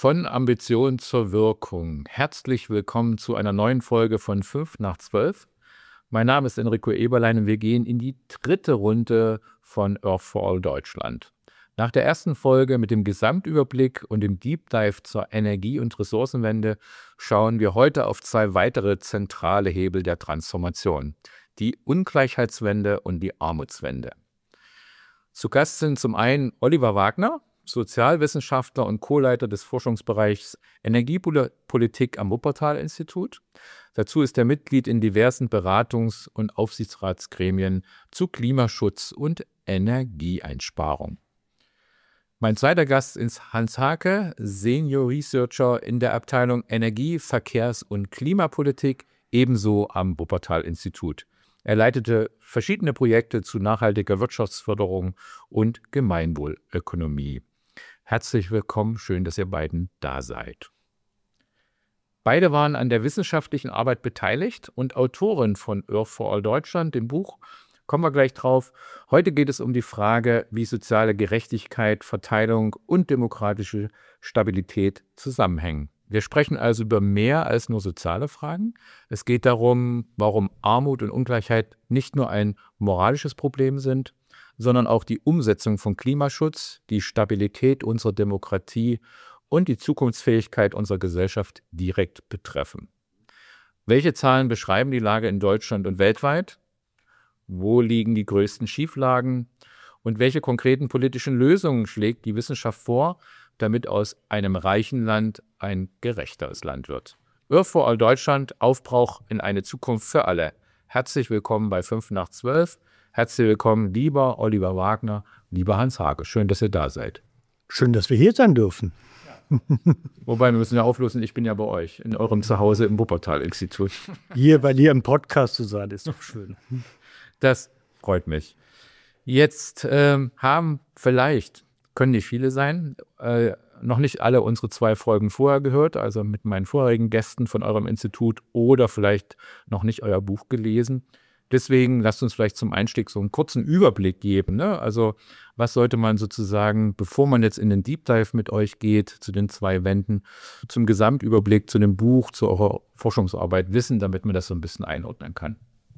Von Ambition zur Wirkung. Herzlich willkommen zu einer neuen Folge von 5 nach 12. Mein Name ist Enrico Eberlein und wir gehen in die dritte Runde von Earth for All Deutschland. Nach der ersten Folge mit dem Gesamtüberblick und dem Deep Dive zur Energie- und Ressourcenwende schauen wir heute auf zwei weitere zentrale Hebel der Transformation: die Ungleichheitswende und die Armutswende. Zu Gast sind zum einen Oliver Wagner, Sozialwissenschaftler und Co-Leiter des Forschungsbereichs Energiepolitik am Wuppertal-Institut. Dazu ist er Mitglied in diversen Beratungs- und Aufsichtsratsgremien zu Klimaschutz und Energieeinsparung. Mein zweiter Gast ist Hans Hake, Senior Researcher in der Abteilung Energie-, Verkehrs- und Klimapolitik, ebenso am Wuppertal-Institut. Er leitete verschiedene Projekte zu nachhaltiger Wirtschaftsförderung und Gemeinwohlökonomie. Herzlich willkommen, schön, dass ihr beiden da seid. Beide waren an der wissenschaftlichen Arbeit beteiligt und Autoren von Earth for All Deutschland, dem Buch. Kommen wir gleich drauf. Heute geht es um die Frage, wie soziale Gerechtigkeit, Verteilung und demokratische Stabilität zusammenhängen. Wir sprechen also über mehr als nur soziale Fragen. Es geht darum, warum Armut und Ungleichheit nicht nur ein moralisches Problem sind, sondern auch die Umsetzung von Klimaschutz, die Stabilität unserer Demokratie und die Zukunftsfähigkeit unserer Gesellschaft direkt betreffen. Welche Zahlen beschreiben die Lage in Deutschland und weltweit? Wo liegen die größten Schieflagen? Und welche konkreten politischen Lösungen schlägt die Wissenschaft vor, damit aus einem reichen Land ein gerechteres Land wird? Earth for All Deutschland, Aufbruch in eine Zukunft für alle. Herzlich willkommen bei 5 nach 12. Herzlich willkommen, lieber Oliver Wagner, lieber Hans Hake. Schön, dass ihr da seid. Schön, dass wir hier sein dürfen. Wobei, wir müssen ja auflösen, ich bin ja bei euch, in eurem Zuhause im Wuppertal-Institut. Hier bei dir im Podcast zu sein, ist doch schön. Das freut mich. Jetzt haben vielleicht, können nicht viele sein, noch nicht alle unsere 2 Folgen vorher gehört, also mit meinen vorherigen Gästen von eurem Institut, oder vielleicht noch nicht euer Buch gelesen. Deswegen lasst uns vielleicht zum Einstieg so einen kurzen Überblick geben, ne? Also was sollte man sozusagen, bevor man jetzt in den Deep Dive mit euch geht, zu den 2 Wänden, zum Gesamtüberblick, zu dem Buch, zu eurer Forschungsarbeit wissen, damit man das so ein bisschen einordnen kann?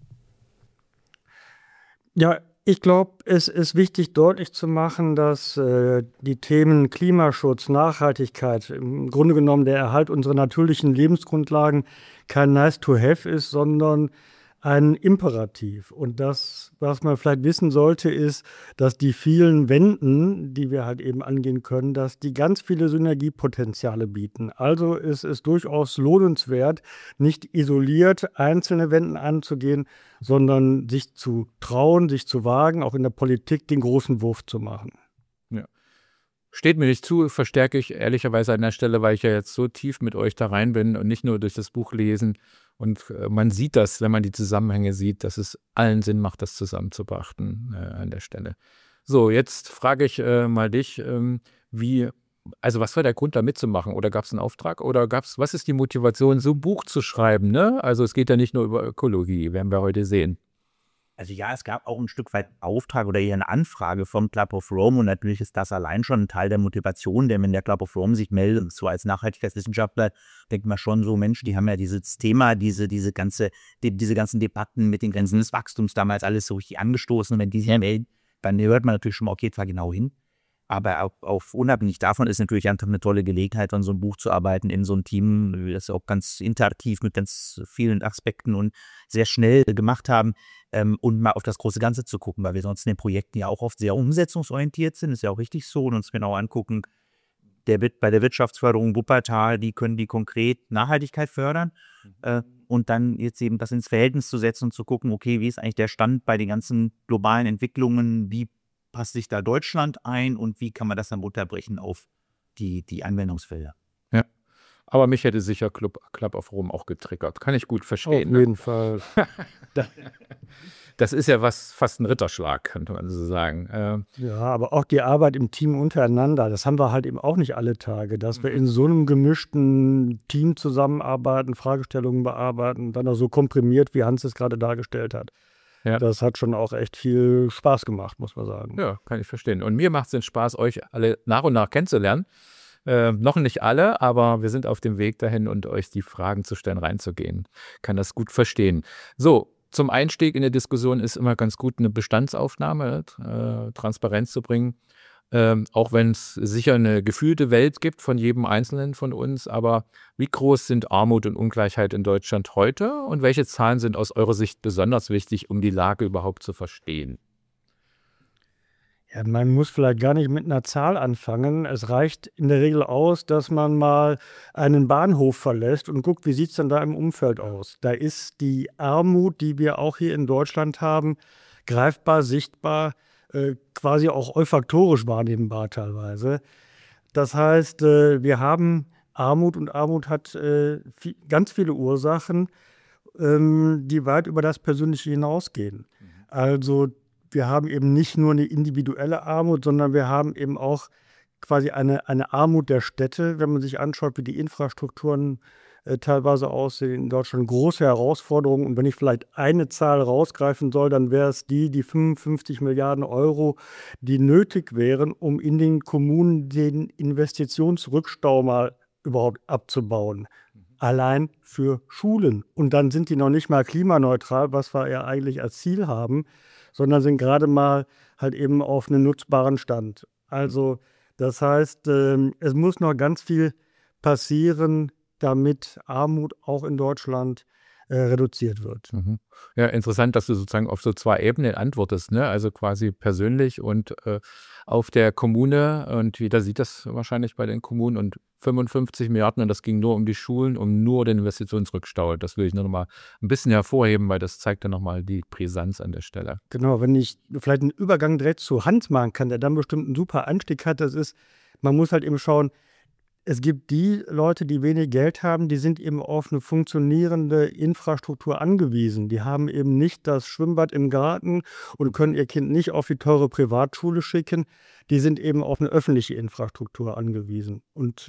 Ja, ich glaube, es ist wichtig, deutlich zu machen, dass die Themen Klimaschutz, Nachhaltigkeit, im Grunde genommen der Erhalt unserer natürlichen Lebensgrundlagen kein Nice-to-have ist, sondern ein Imperativ. Und das, was man vielleicht wissen sollte, ist, dass die vielen Wenden, die wir halt eben angehen können, dass die ganz viele Synergiepotenziale bieten. Also ist es durchaus lohnenswert, nicht isoliert einzelne Wenden anzugehen, sondern sich zu trauen, sich zu wagen, auch in der Politik den großen Wurf zu machen. Ja. Steht mir nicht zu, verstärke ich ehrlicherweise an der Stelle, weil ich ja jetzt so tief mit euch da rein bin und nicht nur durch das Buch lesen. Und man sieht das, wenn man die Zusammenhänge sieht, dass es allen Sinn macht, das zusammen zu beachten an der Stelle. So, jetzt frage ich mal dich, was war der Grund, da mitzumachen? Oder gab es einen Auftrag? Oder was ist die Motivation, so ein Buch zu schreiben? Ne? Also es geht ja nicht nur über Ökologie, werden wir heute sehen. Also ja, es gab auch ein Stück weit einen Auftrag oder eher eine Anfrage vom Club of Rome und natürlich ist das allein schon ein Teil der Motivation, denn wenn der Club of Rome sich meldet, so als Nachhaltigkeitswissenschaftler, denkt man schon so, Mensch, die haben ja dieses Thema, diese ganzen Debatten mit den Grenzen des Wachstums damals alles so richtig angestoßen und wenn die sich melden, dann hört man natürlich schon mal, okay, zwar genau hin. Aber auch unabhängig davon ist natürlich einfach eine tolle Gelegenheit, an so einem Buch zu arbeiten, in so einem Team, wie wir das auch ganz interaktiv mit ganz vielen Aspekten und sehr schnell gemacht haben, und mal auf das große Ganze zu gucken, weil wir sonst in den Projekten ja auch oft sehr umsetzungsorientiert sind, ist ja auch richtig so, und uns genau angucken, bei der Wirtschaftsförderung Wuppertal, die können die konkret Nachhaltigkeit fördern und dann jetzt eben das ins Verhältnis zu setzen und zu gucken, okay, wie ist eigentlich der Stand bei den ganzen globalen Entwicklungen, wie passt sich da Deutschland ein und wie kann man das dann runterbrechen auf die Anwendungsfelder? Ja, aber mich hätte sicher Club of Rome auch getriggert. Kann ich gut verstehen. Auf jeden Fall. Das ist ja fast ein Ritterschlag, könnte man so sagen. Ja, aber auch die Arbeit im Team untereinander, das haben wir halt eben auch nicht alle Tage, dass wir in so einem gemischten Team zusammenarbeiten, Fragestellungen bearbeiten, dann auch so komprimiert, wie Hans es gerade dargestellt hat. Ja. Das hat schon auch echt viel Spaß gemacht, muss man sagen. Ja, kann ich verstehen. Und mir macht es den Spaß, euch alle nach und nach kennenzulernen. Noch nicht alle, aber wir sind auf dem Weg dahin und euch die Fragen zu stellen, reinzugehen. Kann das gut verstehen. So, zum Einstieg in der Diskussion ist immer ganz gut, eine Bestandsaufnahme, Transparenz zu bringen. Auch wenn es sicher eine gefühlte Welt gibt von jedem Einzelnen von uns, aber wie groß sind Armut und Ungleichheit in Deutschland heute und welche Zahlen sind aus eurer Sicht besonders wichtig, um die Lage überhaupt zu verstehen? Ja, man muss vielleicht gar nicht mit einer Zahl anfangen. Es reicht in der Regel aus, dass man mal einen Bahnhof verlässt und guckt, wie sieht es denn da im Umfeld aus. Da ist die Armut, die wir auch hier in Deutschland haben, greifbar, sichtbar, quasi auch olfaktorisch wahrnehmbar teilweise. Das heißt, wir haben Armut und Armut hat ganz viele Ursachen, die weit über das Persönliche hinausgehen. Also wir haben eben nicht nur eine individuelle Armut, sondern wir haben eben auch quasi eine Armut der Städte, wenn man sich anschaut, wie die Infrastrukturen teilweise aussehen in Deutschland. Große Herausforderungen. Und wenn ich vielleicht eine Zahl rausgreifen soll, dann wäre es die 55 Milliarden Euro, die nötig wären, um in den Kommunen den Investitionsrückstau mal überhaupt abzubauen. Allein für Schulen. Und dann sind die noch nicht mal klimaneutral, was wir ja eigentlich als Ziel haben, sondern sind gerade mal halt eben auf einem nutzbaren Stand. Also das heißt, es muss noch ganz viel passieren, damit Armut auch in Deutschland reduziert wird. Ja, interessant, dass du sozusagen auf so 2 Ebenen antwortest, ne? Also quasi persönlich und auf der Kommune, und jeder sieht das wahrscheinlich bei den Kommunen, und 55 Milliarden, und das ging nur um die Schulen, um nur den Investitionsrückstau. Das will ich nur noch mal ein bisschen hervorheben, weil das zeigt dann noch mal die Brisanz an der Stelle. Genau, wenn ich vielleicht einen Übergang direkt zu Hans machen kann, der dann bestimmt einen super Anstieg hat, das ist, man muss halt eben schauen, es gibt die Leute, die wenig Geld haben, die sind eben auf eine funktionierende Infrastruktur angewiesen. Die haben eben nicht das Schwimmbad im Garten und können ihr Kind nicht auf die teure Privatschule schicken. Die sind eben auf eine öffentliche Infrastruktur angewiesen. Und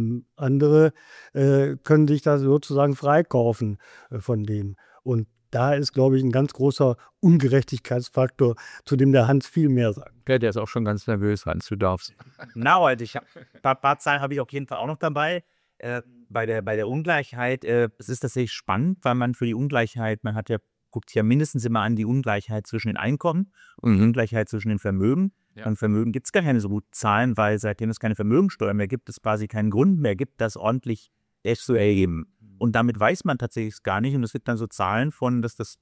andere können sich da sozusagen freikaufen von dem. Und da ist, glaube ich, ein ganz großer Ungerechtigkeitsfaktor, zu dem der Hans viel mehr sagt. Ja, der ist auch schon ganz nervös, Hans, du darfst. Genau, also ein paar Zahlen habe ich auf jeden Fall auch noch dabei. Bei der Ungleichheit, es ist tatsächlich spannend, weil man für die Ungleichheit, guckt ja mindestens immer an die Ungleichheit zwischen den Einkommen und die Ungleichheit zwischen den Vermögen. Ja. An Vermögen gibt es gar keine so guten Zahlen, weil seitdem es keine Vermögensteuer mehr gibt, es quasi keinen Grund mehr gibt, das ordentlich zu erheben. Und damit weiß man tatsächlich gar nicht. Und es gibt dann so Zahlen von, dass das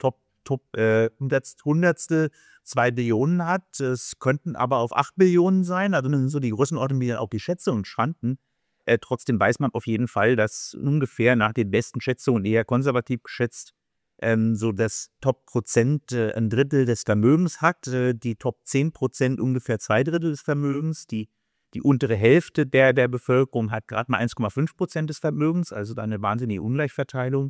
Hundertstel 2 Billionen hat. Es könnten aber auf 8 Billionen sein. Also das sind so die Größenordnungen, die dann auch die Schätzungen schwanken. Trotzdem weiß man auf jeden Fall, dass ungefähr nach den besten Schätzungen, eher konservativ geschätzt, so das Top-Prozent ein Drittel des Vermögens hat. Die Top 10% ungefähr 2 Drittel des Vermögens. Die untere Hälfte der Bevölkerung hat gerade mal 1,5% des Vermögens, also da eine wahnsinnige Ungleichverteilung.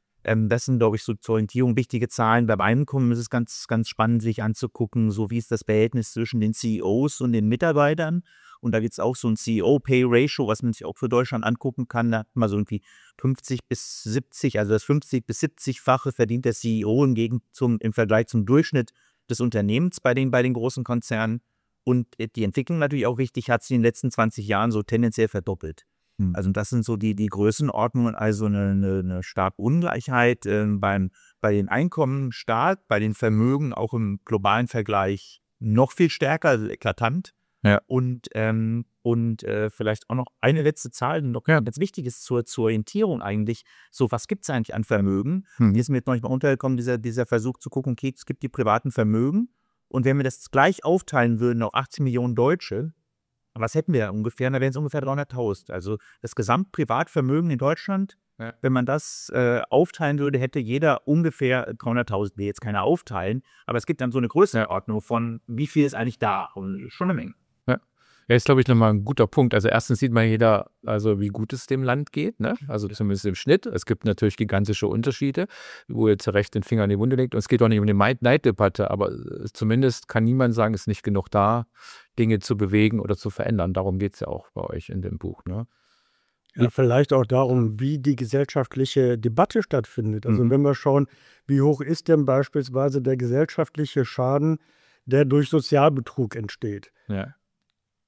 Das sind, glaube ich, so zur Orientierung wichtige Zahlen. Beim Einkommen ist es ganz, ganz spannend, sich anzugucken, so wie ist das Verhältnis zwischen den CEOs und den Mitarbeitern. Und da gibt es auch so ein CEO-Pay-Ratio, was man sich auch für Deutschland angucken kann. Da hat man so irgendwie 50 bis 70, also das 50 bis 70-fache verdient der CEO im Vergleich zum Durchschnitt des Unternehmens bei den großen Konzernen. Und die Entwicklung natürlich auch wichtig, hat sich in den letzten 20 Jahren so tendenziell verdoppelt. Also das sind so die Größenordnungen, also eine starke Ungleichheit bei den Einkommen stark, bei den Vermögen auch im globalen Vergleich noch viel stärker, also eklatant. Ja. Und vielleicht auch noch eine letzte Zahl, noch ganz wichtig ist zur Orientierung eigentlich, so was gibt es eigentlich an Vermögen? Hier ist mir jetzt noch nicht mal untergekommen, dieser Versuch zu gucken, okay, es gibt die privaten Vermögen. Und wenn wir das gleich aufteilen würden auf 18 Millionen Deutsche, was hätten wir ungefähr? Da wären es ungefähr 300.000. Also das Gesamtprivatvermögen in Deutschland, wenn man das aufteilen würde, hätte jeder ungefähr 300.000. Will jetzt keiner aufteilen, aber es gibt dann so eine Größenordnung von, wie viel ist eigentlich da? Und schon eine Menge. Ja, ist, glaube ich, nochmal ein guter Punkt. Also erstens sieht man jeder, also wie gut es dem Land geht, ne? Also zumindest im Schnitt. Es gibt natürlich gigantische Unterschiede, wo ihr zu Recht den Finger in die Wunde legt. Und es geht auch nicht um die Neiddebatte, aber zumindest kann niemand sagen, es ist nicht genug da, Dinge zu bewegen oder zu verändern. Darum geht es ja auch bei euch in dem Buch, ne? Ja, vielleicht auch darum, wie die gesellschaftliche Debatte stattfindet. Also wenn wir schauen, wie hoch ist denn beispielsweise der gesellschaftliche Schaden, der durch Sozialbetrug entsteht. Ja.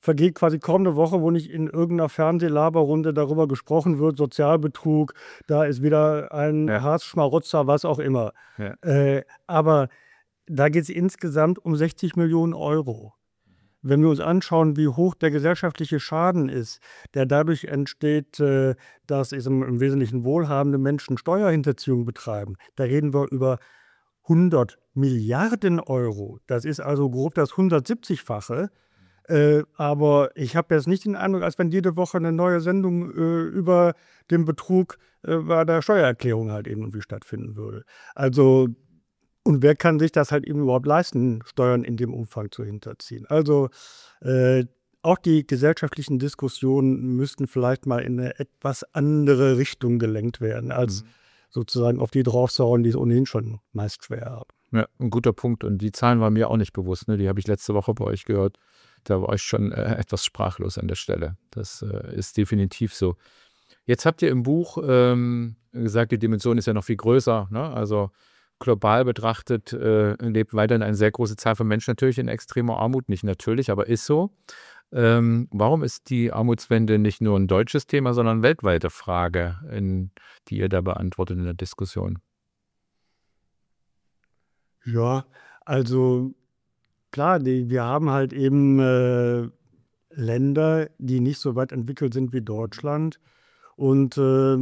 vergeht quasi kaum eine Woche, wo nicht in irgendeiner Fernsehlaberrunde darüber gesprochen wird, Sozialbetrug, da ist wieder ein Harzschmarotzer, was auch immer. Ja. Aber da geht es insgesamt um 60 Millionen Euro. Wenn wir uns anschauen, wie hoch der gesellschaftliche Schaden ist, der dadurch entsteht, dass im Wesentlichen wohlhabende Menschen Steuerhinterziehung betreiben, da reden wir über 100 Milliarden Euro. Das ist also grob das 170-fache. Aber ich habe jetzt nicht den Eindruck, als wenn jede Woche eine neue Sendung über den Betrug bei der Steuererklärung halt eben irgendwie stattfinden würde. Also, und wer kann sich das halt eben überhaupt leisten, Steuern in dem Umfang zu hinterziehen? Also auch die gesellschaftlichen Diskussionen müssten vielleicht mal in eine etwas andere Richtung gelenkt werden, als sozusagen auf die draufzuhauen, die es ohnehin schon meist schwer haben. Ja, ein guter Punkt. Und die Zahlen waren mir auch nicht bewusst. Ne? Die habe ich letzte Woche bei euch gehört. Da war ich schon etwas sprachlos an der Stelle. Das ist definitiv so. Jetzt habt ihr im Buch gesagt, die Dimension ist ja noch viel größer. Ne? Also global betrachtet lebt weiterhin eine sehr große Zahl von Menschen natürlich in extremer Armut. Nicht natürlich, aber ist so. Warum ist die Armutswende nicht nur ein deutsches Thema, sondern eine weltweite Frage, die ihr da beantwortet in der Diskussion? Ja, also klar, wir haben halt eben Länder, die nicht so weit entwickelt sind wie Deutschland und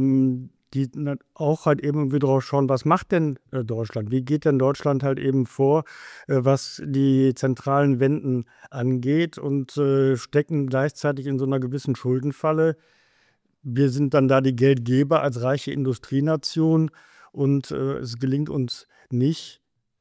die auch halt eben irgendwie drauf schauen, was macht denn Deutschland? Wie geht denn Deutschland halt eben vor, was die zentralen Wenden angeht und stecken gleichzeitig in so einer gewissen Schuldenfalle. Wir sind dann da die Geldgeber als reiche Industrienation und es gelingt uns nicht,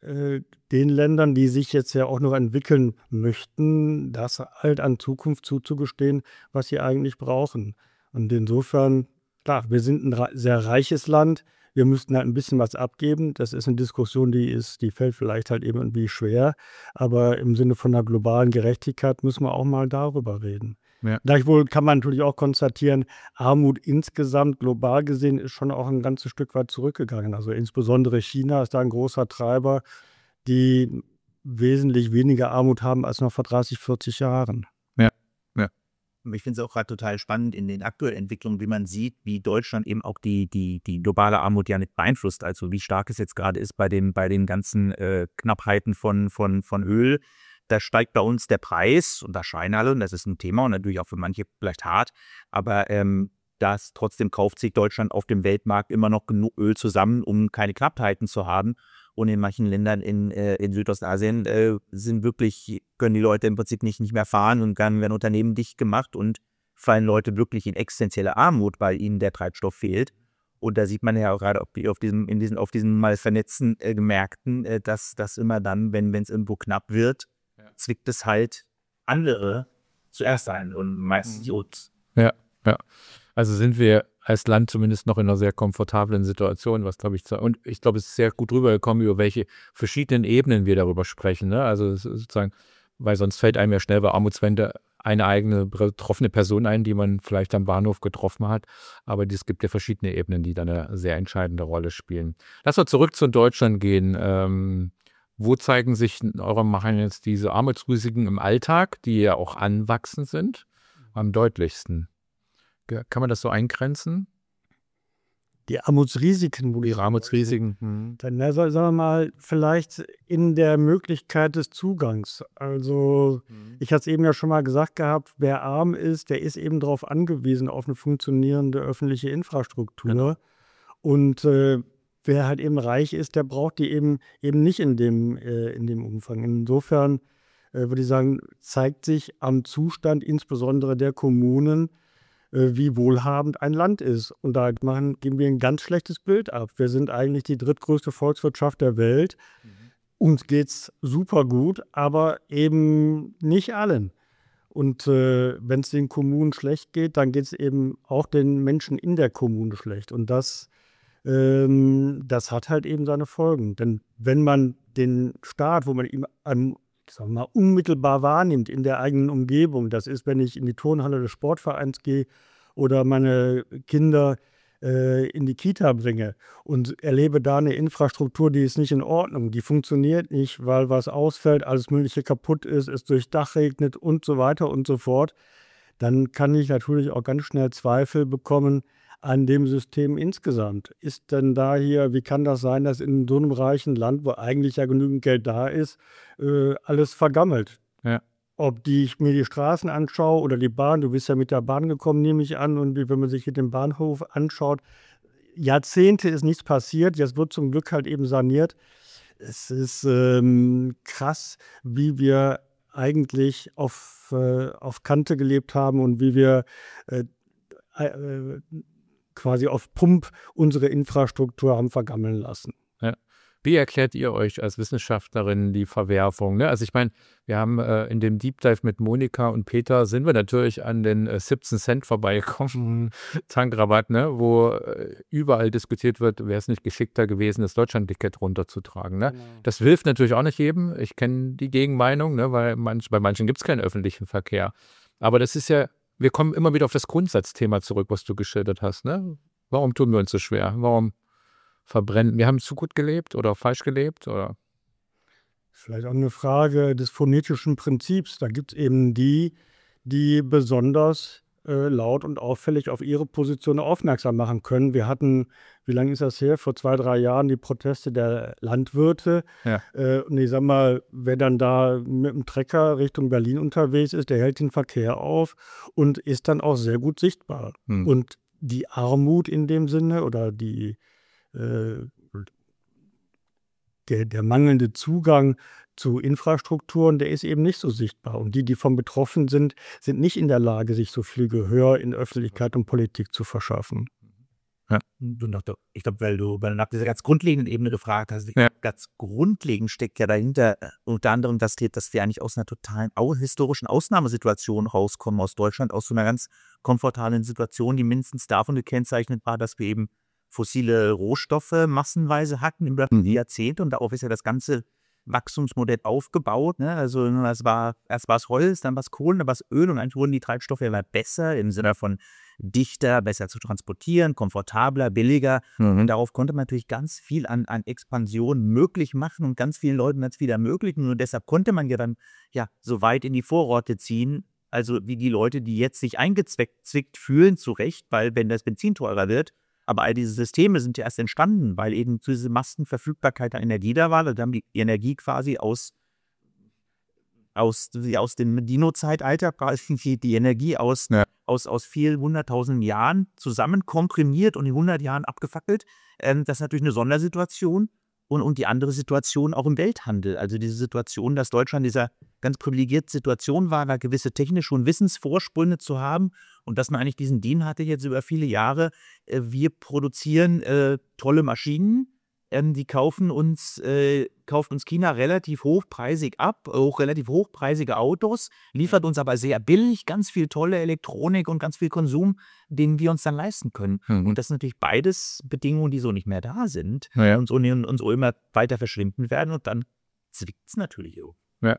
den Ländern, die sich jetzt ja auch noch entwickeln möchten, das halt an Zukunft zuzugestehen, was sie eigentlich brauchen. Und insofern, klar, wir sind ein sehr reiches Land, wir müssten halt ein bisschen was abgeben. Das ist eine Diskussion, die fällt vielleicht halt eben irgendwie schwer, aber im Sinne von einer globalen Gerechtigkeit müssen wir auch mal darüber reden. Ja. Gleichwohl kann man natürlich auch konstatieren, Armut insgesamt global gesehen ist schon auch ein ganzes Stück weit zurückgegangen. Also insbesondere China ist da ein großer Treiber, die wesentlich weniger Armut haben als noch vor 30, 40 Jahren. Ja, ja. Ich finde es auch gerade total spannend in den aktuellen Entwicklungen, wie man sieht, wie Deutschland eben auch die globale Armut ja nicht beeinflusst. Also wie stark es jetzt gerade ist bei den ganzen Knappheiten von Öl. Da steigt bei uns der Preis und da schreien alle, und das ist ein Thema und natürlich auch für manche vielleicht hart, aber trotzdem kauft sich Deutschland auf dem Weltmarkt immer noch genug Öl zusammen, um keine Knappheiten zu haben. Und in manchen Ländern in Südostasien können die Leute im Prinzip nicht mehr fahren und dann werden Unternehmen dicht gemacht und fallen Leute wirklich in existenzielle Armut, weil ihnen der Treibstoff fehlt. Und da sieht man ja auch gerade auf diesen mal vernetzten Märkten, dass das immer dann, wenn es irgendwo knapp wird, zwickt es halt andere zuerst ein und meistens uns. Ja. Also sind wir als Land zumindest noch in einer sehr komfortablen Situation, was glaube ich, und ich glaube, es ist sehr gut rübergekommen, über welche verschiedenen Ebenen wir darüber sprechen. Ne? Also sozusagen, weil sonst fällt einem ja schnell bei Armutswende eine eigene betroffene Person ein, die man vielleicht am Bahnhof getroffen hat. Aber es gibt ja verschiedene Ebenen, die dann eine sehr entscheidende Rolle spielen. Lass uns zurück zu Deutschland gehen. Wo zeigen sich in eurem Machen jetzt diese Armutsrisiken im Alltag, die ja auch anwachsend sind, am deutlichsten? Kann man das so eingrenzen? Die Armutsrisiken, Die Armutsrisiken. Dann sagen wir mal, vielleicht in der Möglichkeit des Zugangs. Also ich hatte es eben ja schon mal gesagt gehabt, wer arm ist, der ist eben darauf angewiesen, auf eine funktionierende öffentliche Infrastruktur. Genau. Und wer halt eben reich ist, der braucht die eben nicht in dem Umfang. Insofern würde ich sagen, zeigt sich am Zustand insbesondere der Kommunen, wie wohlhabend ein Land ist. Und da geben wir ein ganz schlechtes Bild ab. Wir sind eigentlich die drittgrößte Volkswirtschaft der Welt. Uns geht es super gut, aber eben nicht allen. Und wenn es den Kommunen schlecht geht, dann geht es eben auch den Menschen in der Kommune schlecht. Und das hat halt eben seine Folgen. Denn wenn man den Staat, wo man ihn unmittelbar wahrnimmt in der eigenen Umgebung, das ist, wenn ich in die Turnhalle des Sportvereins gehe oder meine Kinder in die Kita bringe und erlebe da eine Infrastruktur, die ist nicht in Ordnung, die funktioniert nicht, weil was ausfällt, alles Mögliche kaputt ist, es durch Dach regnet und so weiter und so fort, dann kann ich natürlich auch ganz schnell Zweifel bekommen an dem System insgesamt. Ist denn da hier, wie kann das sein, dass in so einem reichen Land, wo eigentlich ja genügend Geld da ist, alles vergammelt? Ja. Ob ich mir die Straßen anschaue oder die Bahn, du bist ja mit der Bahn gekommen, nehme ich an, und wenn man sich hier den Bahnhof anschaut, Jahrzehnte ist nichts passiert, jetzt wird zum Glück halt eben saniert. Es ist krass, wie wir eigentlich auf Kante gelebt haben und wie wir quasi auf Pump unsere Infrastruktur haben vergammeln lassen. Ja. Wie erklärt ihr euch als Wissenschaftlerin die Verwerfung? Ne? Also ich meine, wir haben in dem Deep Dive mit Monika und Peter sind wir natürlich an den 17 Cent vorbeigekommen, Tankrabatt, ne? Wo überall diskutiert wird, wäre es nicht geschickter gewesen, das Deutschlandticket runterzutragen. Ne? Genau. Das hilft natürlich auch nicht jedem. Ich kenne die Gegenmeinung, ne? Weil bei manchen gibt es keinen öffentlichen Verkehr. Aber das ist ja, wir kommen immer wieder auf das Grundsatzthema zurück, was du geschildert hast. Ne? Warum tun wir uns so schwer? Warum verbrennen? Wir haben zu gut gelebt oder falsch gelebt? Oder? Vielleicht auch eine Frage des phonetischen Prinzips. Da gibt es eben die besonders laut und auffällig auf ihre Position aufmerksam machen können. Wir hatten, wie lange ist das her? Vor 2, 3 Jahren die Proteste der Landwirte. Ja. Und ich sag mal, wer dann da mit dem Trecker Richtung Berlin unterwegs ist, der hält den Verkehr auf und ist dann auch sehr gut sichtbar. Und die Armut in dem Sinne oder der mangelnde Zugang zu Infrastrukturen, der ist eben nicht so sichtbar. Und die von betroffen sind, sind nicht in der Lage, sich so viel Gehör in Öffentlichkeit und Politik zu verschaffen. Ja. Ich glaube, weil du nach dieser ganz grundlegenden Ebene gefragt hast, Ja. ganz grundlegend steckt ja dahinter unter anderem, dass wir eigentlich aus einer totalen historischen Ausnahmesituation rauskommen aus Deutschland, aus so einer ganz komfortablen Situation, die mindestens davon gekennzeichnet war, dass wir eben fossile Rohstoffe massenweise hatten über Jahrzehnte und darauf ist ja das ganze Wachstumsmodell aufgebaut. Ne? Also erst war es Holz, dann war es Kohle, dann war es Öl und eigentlich wurden die Treibstoffe immer besser im Sinne von dichter, besser zu transportieren, komfortabler, billiger. Und darauf konnte man natürlich ganz viel an Expansion möglich machen und ganz vielen Leuten ganz viel ermöglichen. Und deshalb konnte man ja dann so weit in die Vororte ziehen, also wie die Leute, die jetzt sich eingezwickt fühlen, zu Recht, weil wenn das Benzin teurer wird, aber all diese Systeme sind ja erst entstanden, weil eben diese Massenverfügbarkeit an Energie da war. Da haben die Energie quasi aus dem Dino-Zeitalter, quasi die Energie aus vielen 100.000 Jahren zusammen komprimiert und in 100 Jahren abgefackelt. Das ist natürlich eine Sondersituation. Und die andere Situation auch im Welthandel. Also diese Situation, dass Deutschland in dieser ganz privilegierten Situation war, da gewisse technische und Wissensvorsprünge zu haben und dass man eigentlich diesen Deal hatte jetzt über viele Jahre. Wir produzieren tolle Maschinen, die kauft uns China relativ hochpreisig ab, auch relativ hochpreisige Autos, liefert uns aber sehr billig ganz viel tolle Elektronik und ganz viel Konsum, den wir uns dann leisten können. Und das sind natürlich beides Bedingungen, die so nicht mehr da sind und so immer weiter verschwinden werden und dann zwickt es natürlich auch. Ja.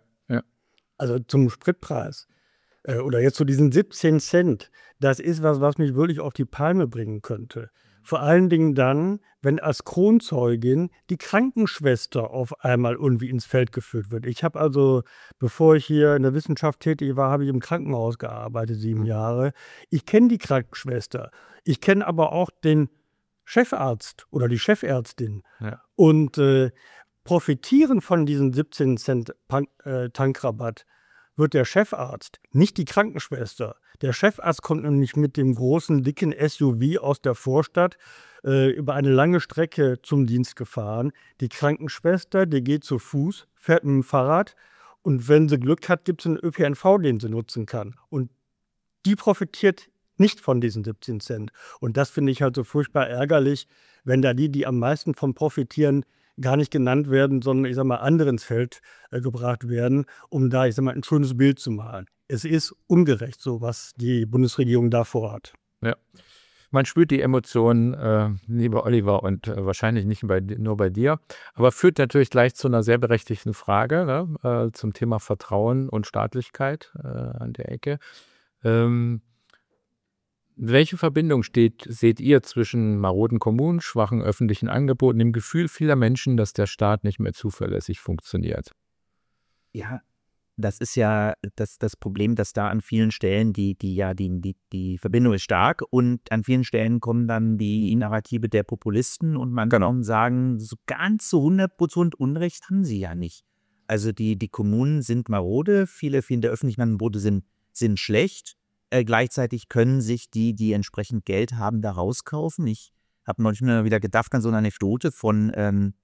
Also zum Spritpreis oder jetzt zu diesen 17 Cent, das ist was mich wirklich auf die Palme bringen könnte. Vor allen Dingen dann, wenn als Kronzeugin die Krankenschwester auf einmal irgendwie ins Feld geführt wird. Ich habe also, bevor ich hier in der Wissenschaft tätig war, habe ich im Krankenhaus gearbeitet, 7 Jahre. Ich kenne die Krankenschwester. Ich kenne aber auch den Chefarzt oder die Chefärztin. Ja. Und profitieren von diesem 17 Cent Tankrabatt wird der Chefarzt, nicht die Krankenschwester. Der Chefarzt kommt nämlich mit dem großen, dicken SUV aus der Vorstadt über eine lange Strecke zum Dienst gefahren. Die Krankenschwester, die geht zu Fuß, fährt mit dem Fahrrad und wenn sie Glück hat, gibt es einen ÖPNV, den sie nutzen kann. Und die profitiert nicht von diesen 17 Cent. Und das finde ich halt so furchtbar ärgerlich, wenn da die am meisten von profitieren, gar nicht genannt werden, sondern, ich sag mal, andere ins Feld gebracht werden, um da, ich sag mal, ein schönes Bild zu malen. Es ist ungerecht, so was die Bundesregierung da vorhat. Ja. Man spürt die Emotionen, lieber Oliver, und wahrscheinlich nicht nur bei dir, aber führt natürlich gleich zu einer sehr berechtigten Frage, ne, zum Thema Vertrauen und Staatlichkeit an der Ecke. Welche Verbindung seht ihr zwischen maroden Kommunen, schwachen öffentlichen Angeboten, dem Gefühl vieler Menschen, dass der Staat nicht mehr zuverlässig funktioniert? Ja, das ist ja das Problem, dass da an vielen Stellen die Verbindung ist stark und an vielen Stellen kommen dann die Narrative der Populisten und man kann sagen, so ganz zu 100% Unrecht haben sie ja nicht. Also die Kommunen sind marode, viele der öffentlichen Angebote sind schlecht. Gleichzeitig können sich die entsprechend Geld haben, da rauskaufen. Ich habe neulich mal wieder gedacht an so eine Anekdote von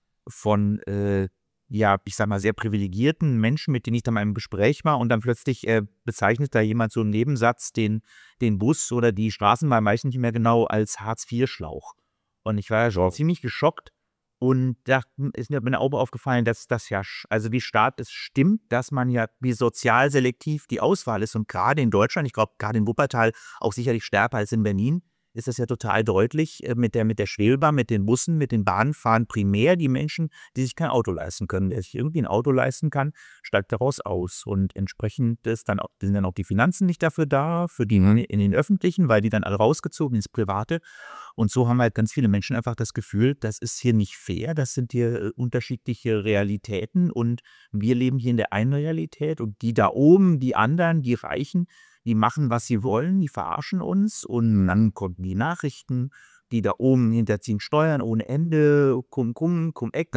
ich sag mal, sehr privilegierten Menschen, mit denen ich da mal im Gespräch war und dann plötzlich bezeichnet da jemand so einen Nebensatz den Bus oder die Straßenbahn, meistens nicht mehr genau, als Hartz-IV-Schlauch. Und ich war ja schon ziemlich geschockt und da ist mir auch aufgefallen, dass das ja, also wie stark es stimmt, dass man ja, wie sozial selektiv die Auswahl ist und gerade in Deutschland, ich glaube gerade in Wuppertal auch sicherlich stärker als in Berlin, ist das ja total deutlich. Mit der Schwebebahn, mit den Bussen, mit den Bahnen fahren primär die Menschen, die sich kein Auto leisten können. Wer sich irgendwie ein Auto leisten kann, steigt daraus aus. Und entsprechend sind dann auch die Finanzen nicht dafür da, für die in den öffentlichen, weil die dann alle rausgezogen ins Private. Und so haben halt ganz viele Menschen einfach das Gefühl, das ist hier nicht fair, das sind hier unterschiedliche Realitäten und wir leben hier in der einen Realität und die da oben, die anderen, die Reichen, die machen, was sie wollen, die verarschen uns und dann kommen die Nachrichten, die da oben hinterziehen Steuern ohne Ende, Cum-Ex,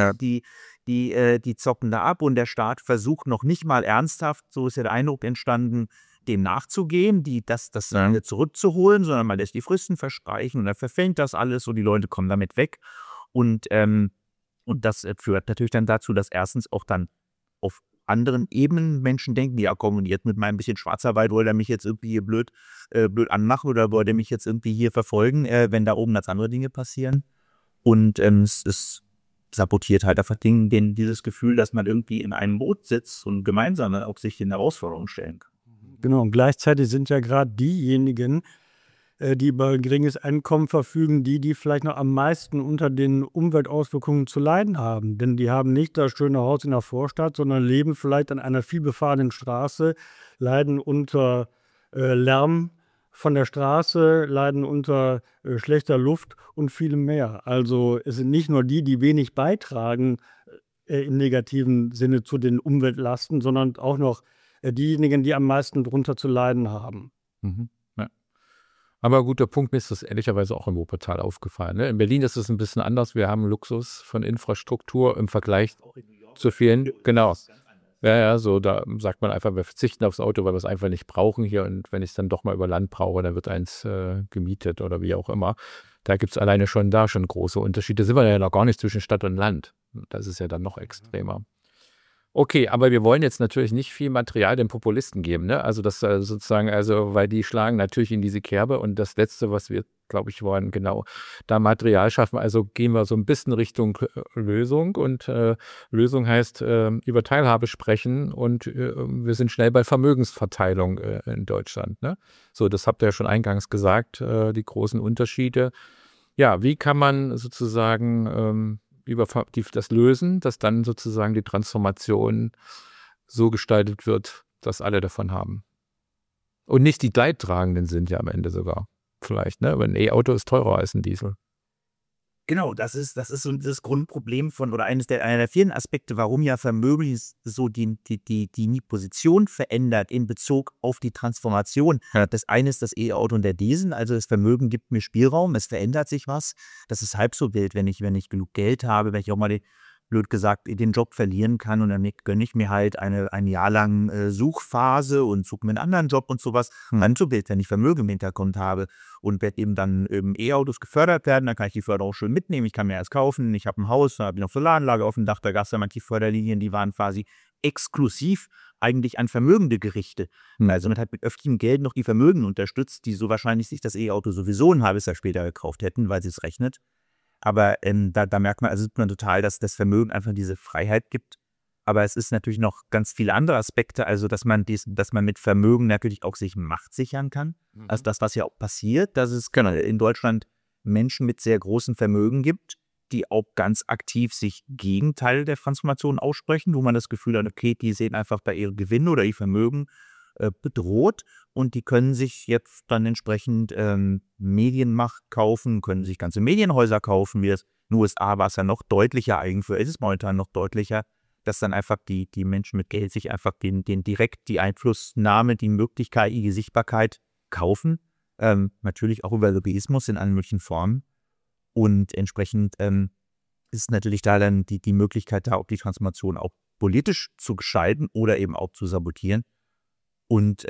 die zocken da ab und der Staat versucht noch nicht mal ernsthaft, so ist ja der Eindruck entstanden, dem nachzugehen, das wieder zurückzuholen, sondern man lässt die Fristen verstreichen und dann verfängt das alles und die Leute kommen damit weg und das führt natürlich dann dazu, dass erstens auch dann auf anderen Ebenen Menschen denken, ja komm, und jetzt mit meinem bisschen Schwarzarbeit wollte er mich jetzt irgendwie hier blöd anmachen oder wollte er mich jetzt irgendwie hier verfolgen, wenn da oben ganz andere Dinge passieren. Und es sabotiert halt einfach dieses Gefühl, dass man irgendwie in einem Boot sitzt und gemeinsam auch sich den Herausforderungen stellen kann. Genau, und gleichzeitig sind ja gerade diejenigen, die über ein geringes Einkommen verfügen, die vielleicht noch am meisten unter den Umweltauswirkungen zu leiden haben. Denn die haben nicht das schöne Haus in der Vorstadt, sondern leben vielleicht an einer vielbefahrenen Straße, leiden unter Lärm von der Straße, leiden unter schlechter Luft und vielem mehr. Also es sind nicht nur die wenig beitragen im negativen Sinne zu den Umweltlasten, sondern auch noch diejenigen, die am meisten drunter zu leiden haben. Ja. Aber guter Punkt, mir ist das ehrlicherweise auch im Wuppertal aufgefallen. Ne? In Berlin ist es ein bisschen anders. Wir haben Luxus von Infrastruktur im Vergleich zu vielen. Genau. Ja, so da sagt man einfach, wir verzichten aufs Auto, weil wir es einfach nicht brauchen hier. Und wenn ich es dann doch mal über Land brauche, dann wird eins gemietet oder wie auch immer. Da gibt es alleine schon große Unterschiede. Da sind wir ja noch gar nicht zwischen Stadt und Land. Das ist ja dann noch extremer. Okay, aber wir wollen jetzt natürlich nicht viel Material den Populisten geben, ne? Also das sozusagen, weil die schlagen natürlich in diese Kerbe und das Letzte, was wir, glaube ich, wollen, genau, da Material schaffen. Also gehen wir so ein bisschen Richtung Lösung und Lösung heißt über Teilhabe sprechen und wir sind schnell bei Vermögensverteilung in Deutschland, ne? So, das habt ihr ja schon eingangs gesagt, die großen Unterschiede. Ja, wie kann man sozusagen das lösen, dass dann sozusagen die Transformation so gestaltet wird, dass alle davon haben. Und nicht die Leidtragenden sind ja am Ende sogar. Vielleicht, ne? Weil ein E-Auto ist teurer als ein Diesel. Genau, das ist so das Grundproblem oder einer der vielen Aspekte, warum ja Vermögen so die Position verändert in Bezug auf die Transformation. Ja. Das eine ist das E-Auto und der Diesel, also das Vermögen gibt mir Spielraum, es verändert sich was. Das ist halb so wild, wenn ich genug Geld habe, wenn ich auch mal blöd gesagt, den Job verlieren kann und dann gönne ich mir halt ein Jahr lang Suchphase und suche mir einen anderen Job und sowas. Dann so wild, wenn ich Vermögen im Hintergrund habe und werde eben dann E-Autos gefördert werden, dann kann ich die Förderung schön mitnehmen, ich kann mir erst kaufen, ich habe ein Haus, da habe ich noch Solaranlage auf dem Dach, da gab es ja manche Förderlinien, die waren quasi exklusiv eigentlich an Vermögende gerichtet. Also man hat mit öffentlichem Geld noch die Vermögen unterstützt, die so wahrscheinlich sich das E-Auto sowieso ein halbes Jahr später gekauft hätten, weil sie es rechnet. Aber da merkt man, sieht man total, dass das Vermögen einfach diese Freiheit gibt. Aber es ist natürlich noch ganz viele andere Aspekte, also dass man mit Vermögen natürlich auch sich Macht sichern kann. Also das, was ja auch passiert, dass es in Deutschland Menschen mit sehr großen Vermögen gibt, die auch ganz aktiv sich gegen Teile der Transformation aussprechen, wo man das Gefühl hat, okay, die sehen einfach bei ihrem Gewinn oder ihr Vermögen bedroht und die können sich jetzt dann entsprechend Medienmacht kaufen, können sich ganze Medienhäuser kaufen, wie es in den USA war es ja noch deutlicher, eigentlich ist es momentan noch deutlicher, dass dann einfach die Menschen mit Geld sich einfach den direkt die Einflussnahme, die Möglichkeit, die Sichtbarkeit kaufen. Natürlich auch über Lobbyismus in allen möglichen Formen. Und entsprechend ist natürlich da dann die Möglichkeit da, auch die Transformation auch politisch zu gestalten oder eben auch zu sabotieren. Und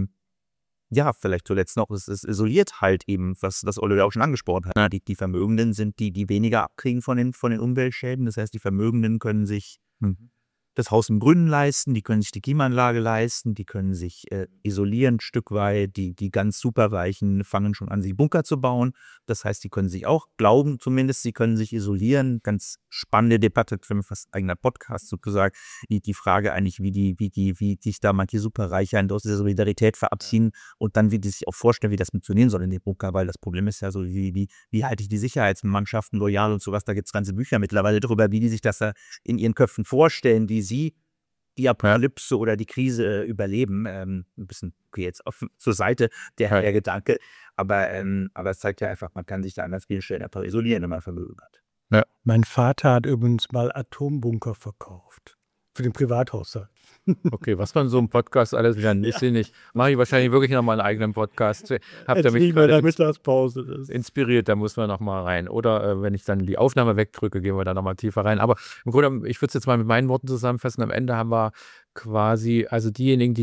vielleicht zuletzt noch, es isoliert halt eben, was das Oliver auch schon angesprochen hat. Die Vermögenden sind die weniger abkriegen von den Umweltschäden. Das heißt, die Vermögenden können sich das Haus im Grünen leisten, die können sich die Klimaanlage leisten, die können sich isolieren ein Stück weit, die ganz Superreichen fangen schon an, sich Bunker zu bauen. Das heißt, die können sich auch glauben zumindest, sie können sich isolieren. Ganz spannende Debatte, für mich fast ein eigener Podcast sozusagen, die Frage eigentlich, wie sich da manche Superreiche aus dieser Solidarität verabschieden und dann, wie die sich auch vorstellen, wie das funktionieren soll in dem Bunker, weil das Problem ist ja so, wie halte ich die Sicherheitsmannschaften loyal und sowas, da gibt es ganze Bücher mittlerweile darüber, wie die sich das da in ihren Köpfen vorstellen, wie sie die Apokalypse oder die Krise überleben. Ein bisschen jetzt zur Seite der Gedanke, aber es zeigt ja einfach, man kann sich da an ganz vielen Stellen einfach isolieren, wenn man Vermögen hat. Ja. Mein Vater hat übrigens mal Atombunker verkauft. Für den Privathaushalt. Okay, was man so im Podcast alles lernt, ist nicht. Mache ich wahrscheinlich wirklich nochmal einen eigenen Podcast. Habt ihr mich bei der Mittagspause inspiriert, da muss man nochmal rein. Oder wenn ich dann die Aufnahme wegdrücke, gehen wir da nochmal tiefer rein. Aber im Grunde, ich würde es jetzt mal mit meinen Worten zusammenfassen. Am Ende haben wir quasi, also diejenigen,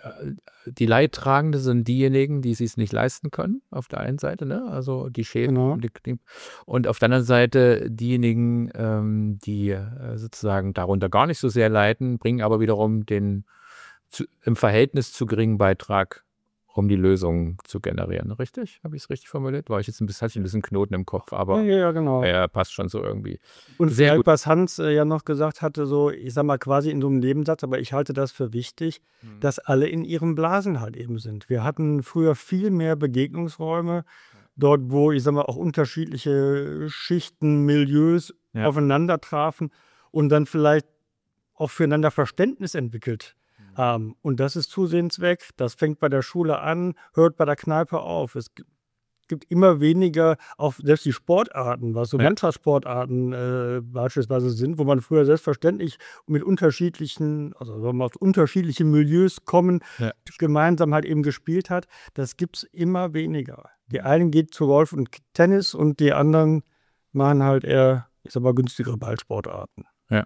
die Leidtragende sind diejenigen, die es nicht leisten können, auf der einen Seite, ne? Also die Schäden. Genau. Und auf der anderen Seite diejenigen, die sozusagen darunter gar nicht so sehr leiden, bringen aber wiederum den im Verhältnis zu geringen Beitrag, um die Lösung zu generieren. Richtig? Habe ich es richtig formuliert? Hatte ich ein bisschen Knoten im Kopf, aber ja, genau. Passt schon so irgendwie. Und sehr gut, was Hans ja noch gesagt hatte, so, ich sag mal quasi in so einem Nebensatz, aber ich halte das für wichtig, dass alle in ihren Blasen halt eben sind. Wir hatten früher viel mehr Begegnungsräume, dort, wo, ich sag mal, auch unterschiedliche Schichten, Milieus aufeinander trafen und dann vielleicht auch füreinander Verständnis entwickelt haben. Und das ist zusehends weg. Das fängt bei der Schule an, hört bei der Kneipe auf. Es gibt immer weniger, selbst die Sportarten, was so Mannschaftssportarten beispielsweise sind, wo man früher selbstverständlich mit unterschiedlichen, also wenn man aus unterschiedlichen Milieus kommen, gemeinsam halt eben gespielt hat. Das gibt es immer weniger. Die einen geht zu Golf und Tennis und die anderen machen halt eher, ich sag mal, günstigere Ballsportarten. Ja.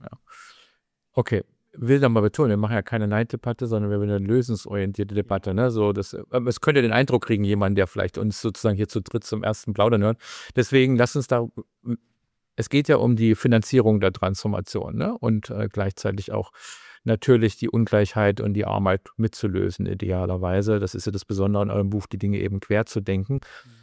Okay, will dann mal betonen, wir machen ja keine Neiddebatte, sondern wir haben eine lösungsorientierte Debatte. Ne? So, es könnte den Eindruck kriegen, jemand, der vielleicht uns sozusagen hier zu dritt zum ersten Plaudern hört. Deswegen lass uns es geht ja um die Finanzierung der Transformation, ne? Und gleichzeitig auch natürlich die Ungleichheit und die Armut mitzulösen, idealerweise. Das ist ja das Besondere an eurem Buch, die Dinge eben quer zu denken.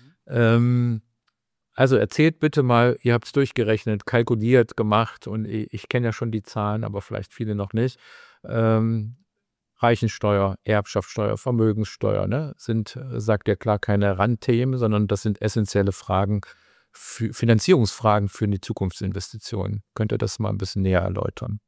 Also erzählt bitte mal, ihr habt es durchgerechnet, kalkuliert, gemacht und ich kenne ja schon die Zahlen, aber vielleicht viele noch nicht. Reichensteuer, Erbschaftssteuer, Vermögenssteuer, ne, sind, sagt ja klar, keine Randthemen, sondern das sind essentielle Fragen, Finanzierungsfragen für die Zukunftsinvestitionen. Könnt ihr das mal ein bisschen näher erläutern?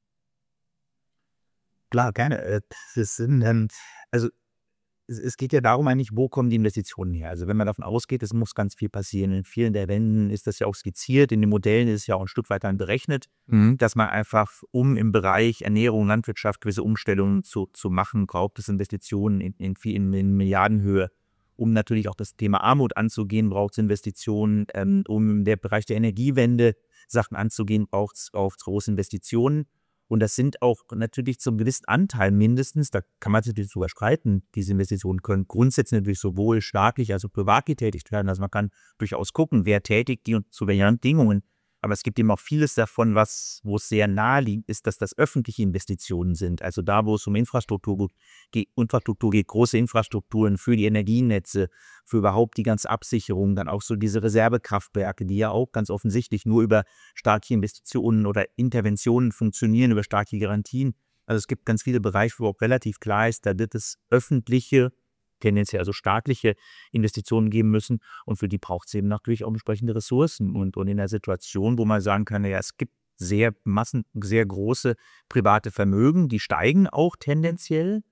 Klar, gerne. Das sind, es geht ja darum eigentlich, wo kommen die Investitionen her? Also wenn man davon ausgeht, es muss ganz viel passieren. In vielen der Wänden ist das ja auch skizziert, in den Modellen ist es ja auch ein Stück weit dann berechnet, dass man einfach, um im Bereich Ernährung, Landwirtschaft gewisse Umstellungen zu machen, braucht es Investitionen in Milliardenhöhe. Um natürlich auch das Thema Armut anzugehen, braucht es Investitionen. Um im Bereich der Energiewende Sachen anzugehen, braucht es große Investitionen. Und das sind auch natürlich zum gewissen Anteil mindestens, da kann man sich natürlich sogar streiten, diese Investitionen können grundsätzlich natürlich sowohl staatlich als auch privat getätigt werden. Also man kann durchaus gucken, wer tätigt die und zu welchen Bedingungen. Aber es gibt eben auch vieles davon, wo es sehr nahe liegt, ist, dass das öffentliche Investitionen sind. Also da, wo es um Infrastruktur geht, große Infrastrukturen für die Energienetze, für überhaupt die ganze Absicherung, dann auch so diese Reservekraftwerke, die ja auch ganz offensichtlich nur über staatliche Investitionen oder Interventionen funktionieren, über staatliche Garantien. Also es gibt ganz viele Bereiche, wo auch relativ klar ist, da wird es öffentliche, tendenziell also staatliche Investitionen geben müssen und für die braucht es eben natürlich auch entsprechende Ressourcen und in der Situation, wo man sagen kann, ja, es gibt sehr große private Vermögen, die steigen auch tendenziell,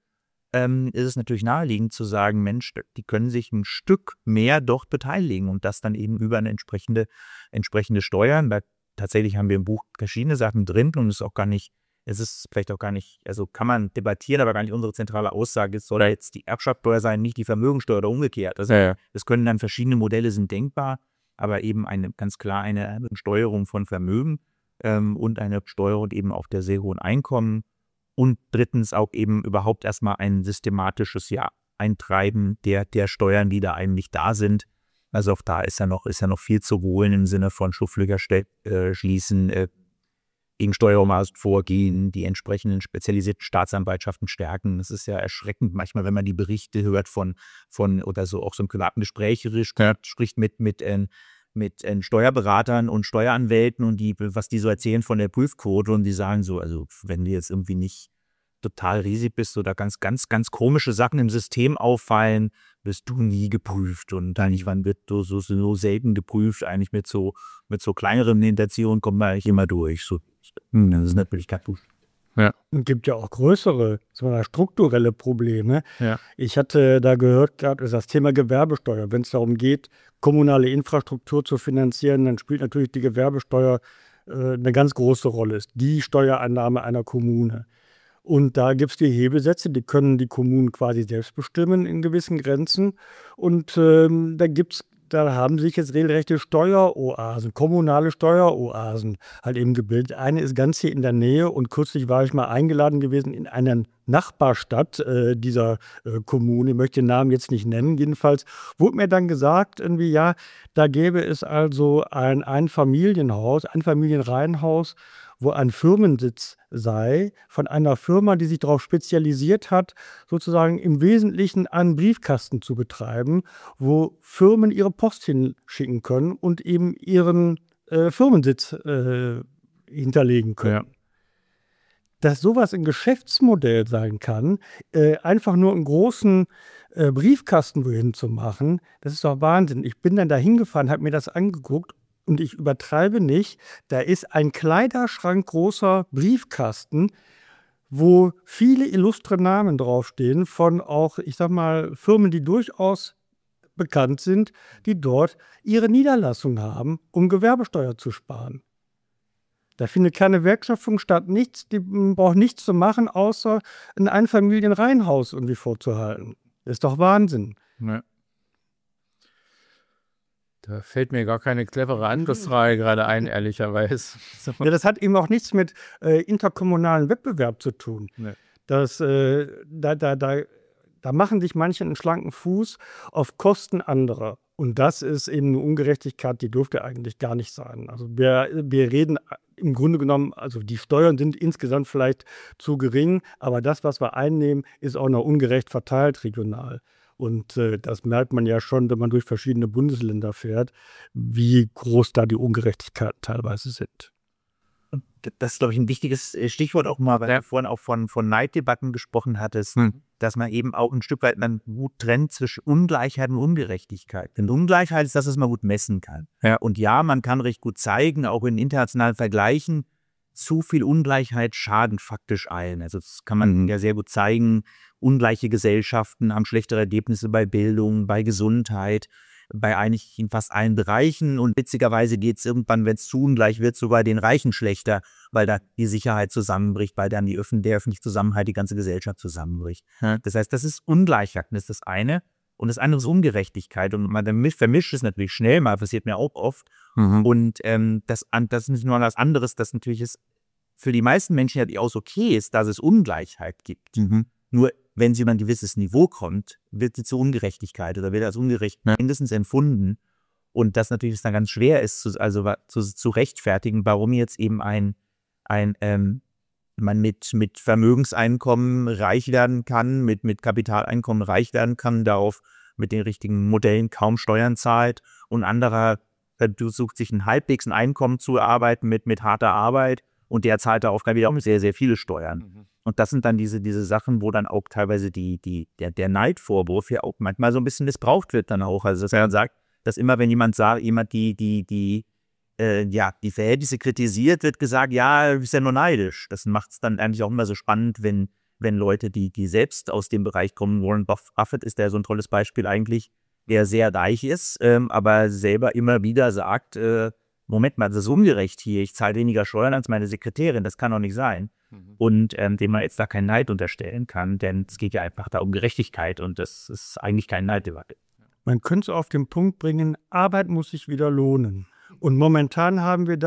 ist es natürlich naheliegend zu sagen, Mensch, die können sich ein Stück mehr dort beteiligen und das dann eben über eine entsprechende Steuern. Tatsächlich haben wir im Buch verschiedene Sachen drin und es ist vielleicht auch gar nicht, also kann man debattieren, aber gar nicht unsere zentrale Aussage. Es soll jetzt die Erbschaftssteuer sein, nicht die Vermögensteuer oder umgekehrt. Also es können dann verschiedene Modelle sind denkbar, aber eben ganz klar eine Steuerung von Vermögen und eine Steuerung eben auf der sehr hohen Einkommen. Und drittens auch eben überhaupt erstmal ein systematisches Eintreiben der Steuern, die da eigentlich da sind. Also auch da ist ja noch viel zu holen im Sinne von Schlupflöcher schließen, gegen Steueromasen vorgehen, die entsprechenden spezialisierten Staatsanwaltschaften stärken. Es ist ja erschreckend manchmal, wenn man die Berichte hört von oder so auch so im privaten Gespräch spricht mit Steuerberatern und Steueranwälten und was die so erzählen von der Prüfquote und die sagen so, also wenn du jetzt irgendwie nicht total riesig bist oder ganz, ganz, ganz komische Sachen im System auffallen, bist du nie geprüft und eigentlich, wann wird du so selten geprüft, eigentlich mit so kleineren Hinterziehungen kommt man eigentlich immer durch. So, das ist natürlich kein Buch. Ja. Es gibt ja auch größere, strukturelle Probleme. Ja. Ich hatte da gehört, gerade das Thema Gewerbesteuer. Wenn es darum geht, kommunale Infrastruktur zu finanzieren, dann spielt natürlich die Gewerbesteuer eine ganz große Rolle. Ist die Steuereinnahme einer Kommune. Und da gibt es die Hebelsätze, die können die Kommunen quasi selbst bestimmen in gewissen Grenzen. Und da haben sich jetzt regelrechte Steueroasen, kommunale Steueroasen halt eben gebildet. Eine ist ganz hier in der Nähe und kürzlich war ich mal eingeladen gewesen in einer Nachbarstadt dieser Kommune. Ich möchte den Namen jetzt nicht nennen. Jedenfalls wurde mir dann gesagt, irgendwie, ja, da gäbe es also ein Einfamilienhaus, ein Familienreihenhaus, wo ein Firmensitz sei von einer Firma, die sich darauf spezialisiert hat, sozusagen im Wesentlichen einen Briefkasten zu betreiben, wo Firmen ihre Post hinschicken können und eben ihren Firmensitz hinterlegen können. Ja. Dass sowas ein Geschäftsmodell sein kann, einfach nur einen großen Briefkasten wohin zu machen, das ist doch Wahnsinn. Ich bin dann da hingefahren, habe mir das angeguckt. Und ich übertreibe nicht, da ist ein Kleiderschrank großer Briefkasten, wo viele illustre Namen draufstehen von auch, ich sag mal, Firmen, die durchaus bekannt sind, die dort ihre Niederlassung haben, um Gewerbesteuer zu sparen. Da findet keine Wertschöpfung statt, nichts, die braucht nichts zu machen, außer ein Einfamilienreihenhaus irgendwie vorzuhalten. Das ist doch Wahnsinn. Ja. Da fällt mir gar keine clevere Angriffsfrage gerade ein, ehrlicherweise. So. Ja, das hat eben auch nichts mit interkommunalen Wettbewerb zu tun. Nee. Da machen sich manche einen schlanken Fuß auf Kosten anderer. Und das ist eben eine Ungerechtigkeit, die dürfte eigentlich gar nicht sein. Also wir reden im Grunde genommen, also die Steuern sind insgesamt vielleicht zu gering, aber das, was wir einnehmen, ist auch noch ungerecht verteilt regional. Und das merkt man ja schon, wenn man durch verschiedene Bundesländer fährt, wie groß da die Ungerechtigkeiten teilweise sind. Und das ist, glaube ich, ein wichtiges Stichwort auch mal, weil du vorhin auch von Neiddebatten gesprochen hattest, dass man eben auch ein Stück weit dann gut trennt zwischen Ungleichheit und Ungerechtigkeit. Denn Ungleichheit ist das, was man gut messen kann. Ja. Und ja, man kann recht gut zeigen, auch in internationalen Vergleichen, zu viel Ungleichheit schaden faktisch allen. Also das kann man ja sehr gut zeigen. Ungleiche Gesellschaften haben schlechtere Ergebnisse bei Bildung, bei Gesundheit, bei eigentlich in fast allen Bereichen. Und witzigerweise geht es irgendwann, wenn es zu ungleich wird, sogar den Reichen schlechter, weil da die Sicherheit zusammenbricht, weil dann der öffentliche Zusammenhalt, die ganze Gesellschaft zusammenbricht. Das heißt, das ist Ungleichheit, das ist das eine. Und das andere ist Ungerechtigkeit. Und man vermischt es natürlich schnell, mal passiert mir auch oft. Und das ist nicht nur was anderes, das natürlich ist für die meisten Menschen ja durchaus okay ist, dass es Ungleichheit gibt. Nur wenn sie über ein gewisses Niveau kommt, wird sie zur Ungerechtigkeit oder wird als ungerecht mindestens empfunden. Und das natürlich dann ganz schwer ist, zu rechtfertigen, warum jetzt eben man mit Vermögenseinkommen reich werden kann, mit Kapitaleinkommen reich werden kann, darauf mit den richtigen Modellen kaum Steuern zahlt und anderer versucht sich halbwegs ein Einkommen zu erarbeiten mit harter Arbeit und der zahlt darauf dann wieder auch sehr, sehr viele Steuern. Und das sind dann diese Sachen, wo dann auch teilweise der Neidvorwurf ja auch manchmal so ein bisschen missbraucht wird dann auch. Also dass man sagt, dass immer, wenn jemand die Verhältnisse kritisiert, wird gesagt, ja, du bist ja nur neidisch. Das macht es dann eigentlich auch immer so spannend, wenn wenn Leute, die selbst aus dem Bereich kommen, Warren Buffett ist da so ein tolles Beispiel eigentlich, der sehr reich ist, aber selber immer wieder sagt, Moment mal, das ist ungerecht hier, ich zahle weniger Steuern als meine Sekretärin, das kann doch nicht sein. Und dem man jetzt da keinen Neid unterstellen kann, denn es geht ja einfach da um Gerechtigkeit und das ist eigentlich kein Neiddebatte. Man könnte es auf den Punkt bringen, Arbeit muss sich wieder lohnen. Und momentan haben wir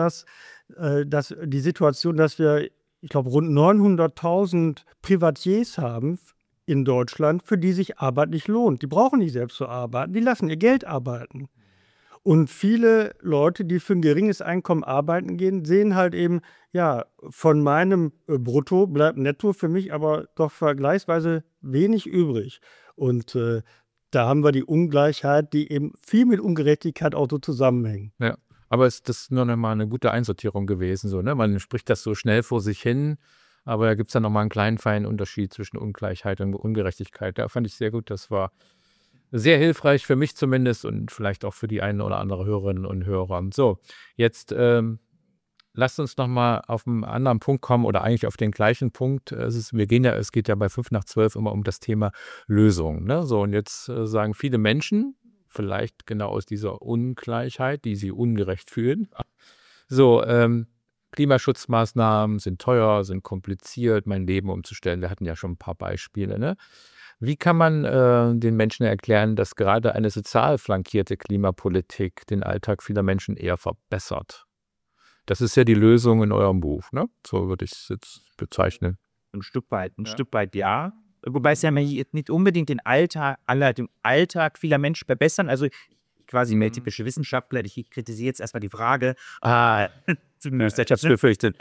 die Situation, dass wir, ich glaube, rund 900.000 Privatiers haben in Deutschland, für die sich Arbeit nicht lohnt. Die brauchen nicht selbst zu arbeiten, die lassen ihr Geld arbeiten. Und viele Leute, die für ein geringes Einkommen arbeiten gehen, sehen halt eben, ja, von meinem Brutto bleibt netto für mich aber doch vergleichsweise wenig übrig. Und da haben wir die Ungleichheit, die eben viel mit Ungerechtigkeit auch so zusammenhängt. Ja, aber das ist nur noch mal eine gute Einsortierung gewesen. So, ne? Man spricht das so schnell vor sich hin, aber da gibt es dann nochmal einen kleinen, feinen Unterschied zwischen Ungleichheit und Ungerechtigkeit. Da fand ich sehr gut, das war sehr hilfreich für mich zumindest und vielleicht auch für die eine oder andere Hörerinnen und Hörer. So, jetzt lasst uns nochmal auf einen anderen Punkt kommen oder eigentlich auf den gleichen Punkt. Es geht ja bei 5 nach 12 immer um das Thema Lösung. Ne? So, und jetzt sagen viele Menschen, vielleicht genau aus dieser Ungleichheit, die sie ungerecht fühlen, so, Klimaschutzmaßnahmen sind teuer, sind kompliziert, mein Leben umzustellen. Wir hatten ja schon ein paar Beispiele. Ne? Wie kann man den Menschen erklären, dass gerade eine sozial flankierte Klimapolitik den Alltag vieler Menschen eher verbessert? Das ist ja die Lösung in eurem Buch, ne? So würde ich es jetzt bezeichnen. Ein Stück weit ja. Wobei es ja nicht unbedingt den Alltag vieler Menschen verbessern. Also quasi mehr typische Wissenschaftler. Ich kritisiere jetzt erstmal die Frage. Gesellschaftsbefürchtet.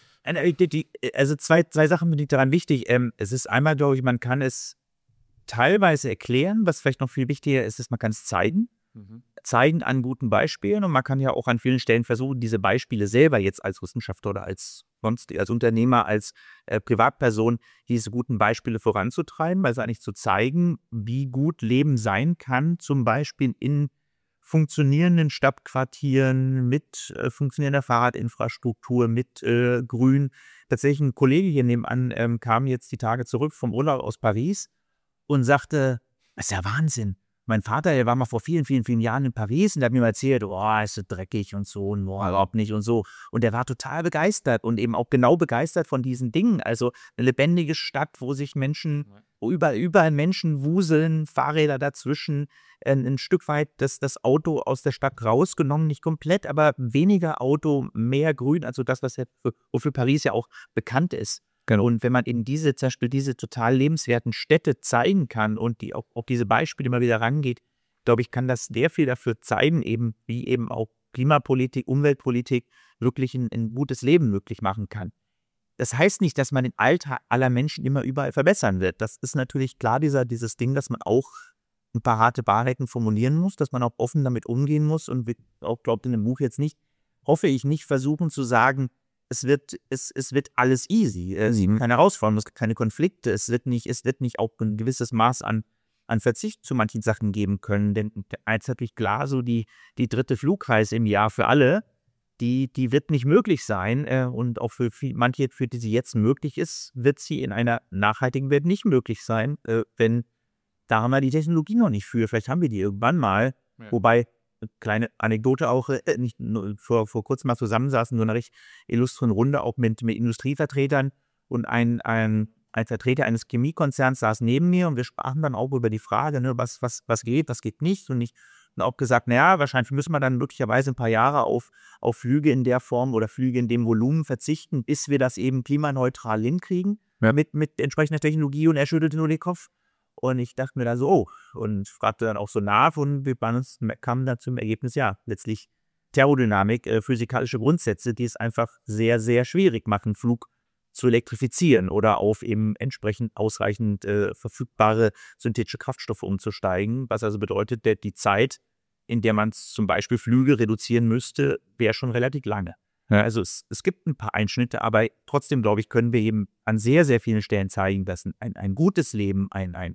Also zwei Sachen finde ich daran wichtig. Es ist einmal, glaube ich, man kann es teilweise erklären, was vielleicht noch viel wichtiger ist, man kann es zeigen. Zeigen an guten Beispielen und man kann ja auch an vielen Stellen versuchen, diese Beispiele selber jetzt als Wissenschaftler oder als Unternehmer, als Privatperson diese guten Beispiele voranzutreiben, also eigentlich zu zeigen, wie gut Leben sein kann, zum Beispiel in funktionierenden Stadtquartieren mit funktionierender Fahrradinfrastruktur, mit Grün. Tatsächlich ein Kollege hier nebenan kam jetzt die Tage zurück vom Urlaub aus Paris und sagte, das ist ja Wahnsinn. Mein Vater, der war mal vor vielen, vielen, vielen Jahren in Paris und der hat mir mal erzählt, ist so dreckig und so und überhaupt nicht und so. Und der war total begeistert und eben auch genau begeistert von diesen Dingen. Also eine lebendige Stadt, wo sich Menschen, wo überall Menschen wuseln, Fahrräder dazwischen, ein Stück weit das Auto aus der Stadt rausgenommen, nicht komplett, aber weniger Auto, mehr Grün, also das, wofür Paris ja auch bekannt ist. Genau. Und wenn man in diese total lebenswerten Städte zeigen kann und die auch diese Beispiele immer wieder rangeht, glaube ich, kann das sehr viel dafür zeigen, eben wie eben auch Klimapolitik, Umweltpolitik wirklich ein gutes Leben möglich machen kann. Das heißt nicht, dass man den Alltag aller Menschen immer überall verbessern wird. Das ist natürlich klar, dieses Ding, dass man auch ein paar harte Wahrheiten formulieren muss, dass man auch offen damit umgehen muss und auch, glaubt in dem Buch jetzt nicht, hoffe ich nicht, versuchen zu sagen, es wird alles easy, keine Herausforderungen, es gibt keine Konflikte, es wird nicht auch ein gewisses Maß an Verzicht zu manchen Sachen geben können, denn eins hat mich klar, so die dritte Flugreise im Jahr für alle, die wird nicht möglich sein und auch für manche, für die sie jetzt möglich ist, wird sie in einer nachhaltigen Welt nicht möglich sein, wenn da haben wir die Technologie noch nicht für, vielleicht haben wir die irgendwann mal, wobei kleine Anekdote auch, nicht vor kurzem mal zusammensaßen, so einer recht illustren Runde auch mit Industrievertretern und ein Vertreter eines Chemiekonzerns saß neben mir und wir sprachen dann auch über die Frage, ne, was geht, was geht nicht und ich habe auch gesagt, naja, wahrscheinlich müssen wir dann möglicherweise ein paar Jahre auf Flüge in der Form oder Flüge in dem Volumen verzichten, bis wir das eben klimaneutral hinkriegen mit entsprechender Technologie und er schüttelte nur den Kopf. Und ich dachte mir da so, und fragte dann auch so nach und wir kamen dann zum Ergebnis, ja, letztlich Thermodynamik, physikalische Grundsätze, die es einfach sehr, sehr schwierig machen, Flug zu elektrifizieren oder auf eben entsprechend ausreichend verfügbare synthetische Kraftstoffe umzusteigen, was also bedeutet, die Zeit, in der man zum Beispiel Flüge reduzieren müsste, wäre schon relativ lange. Ja. Also es gibt ein paar Einschnitte, aber trotzdem, glaube ich, können wir eben an sehr, sehr vielen Stellen zeigen, dass ein gutes Leben,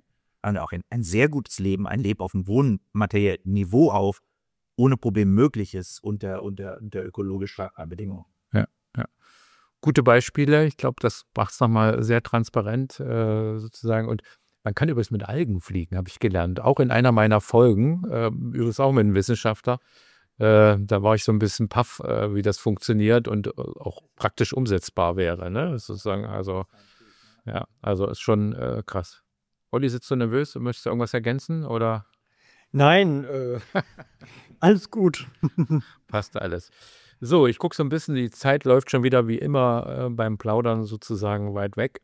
auch ein sehr gutes Leben, ein Leben auf einem hohen materiellen Niveau ohne Problem möglich ist unter ökologischen Bedingungen. Ja. gute Beispiele. Ich glaube, das macht es nochmal sehr transparent sozusagen. Und man kann übrigens mit Algen fliegen, habe ich gelernt. Auch in einer meiner Folgen, übrigens auch mit einem Wissenschaftler. Da war ich so ein bisschen paff, wie das funktioniert und auch praktisch umsetzbar wäre. Ne? Sozusagen, also ist schon krass. Olli, sitzt du nervös? Möchtest du irgendwas ergänzen? Oder? Nein, alles gut. Passt alles. So, ich gucke so ein bisschen, die Zeit läuft schon wieder wie immer beim Plaudern sozusagen weit weg.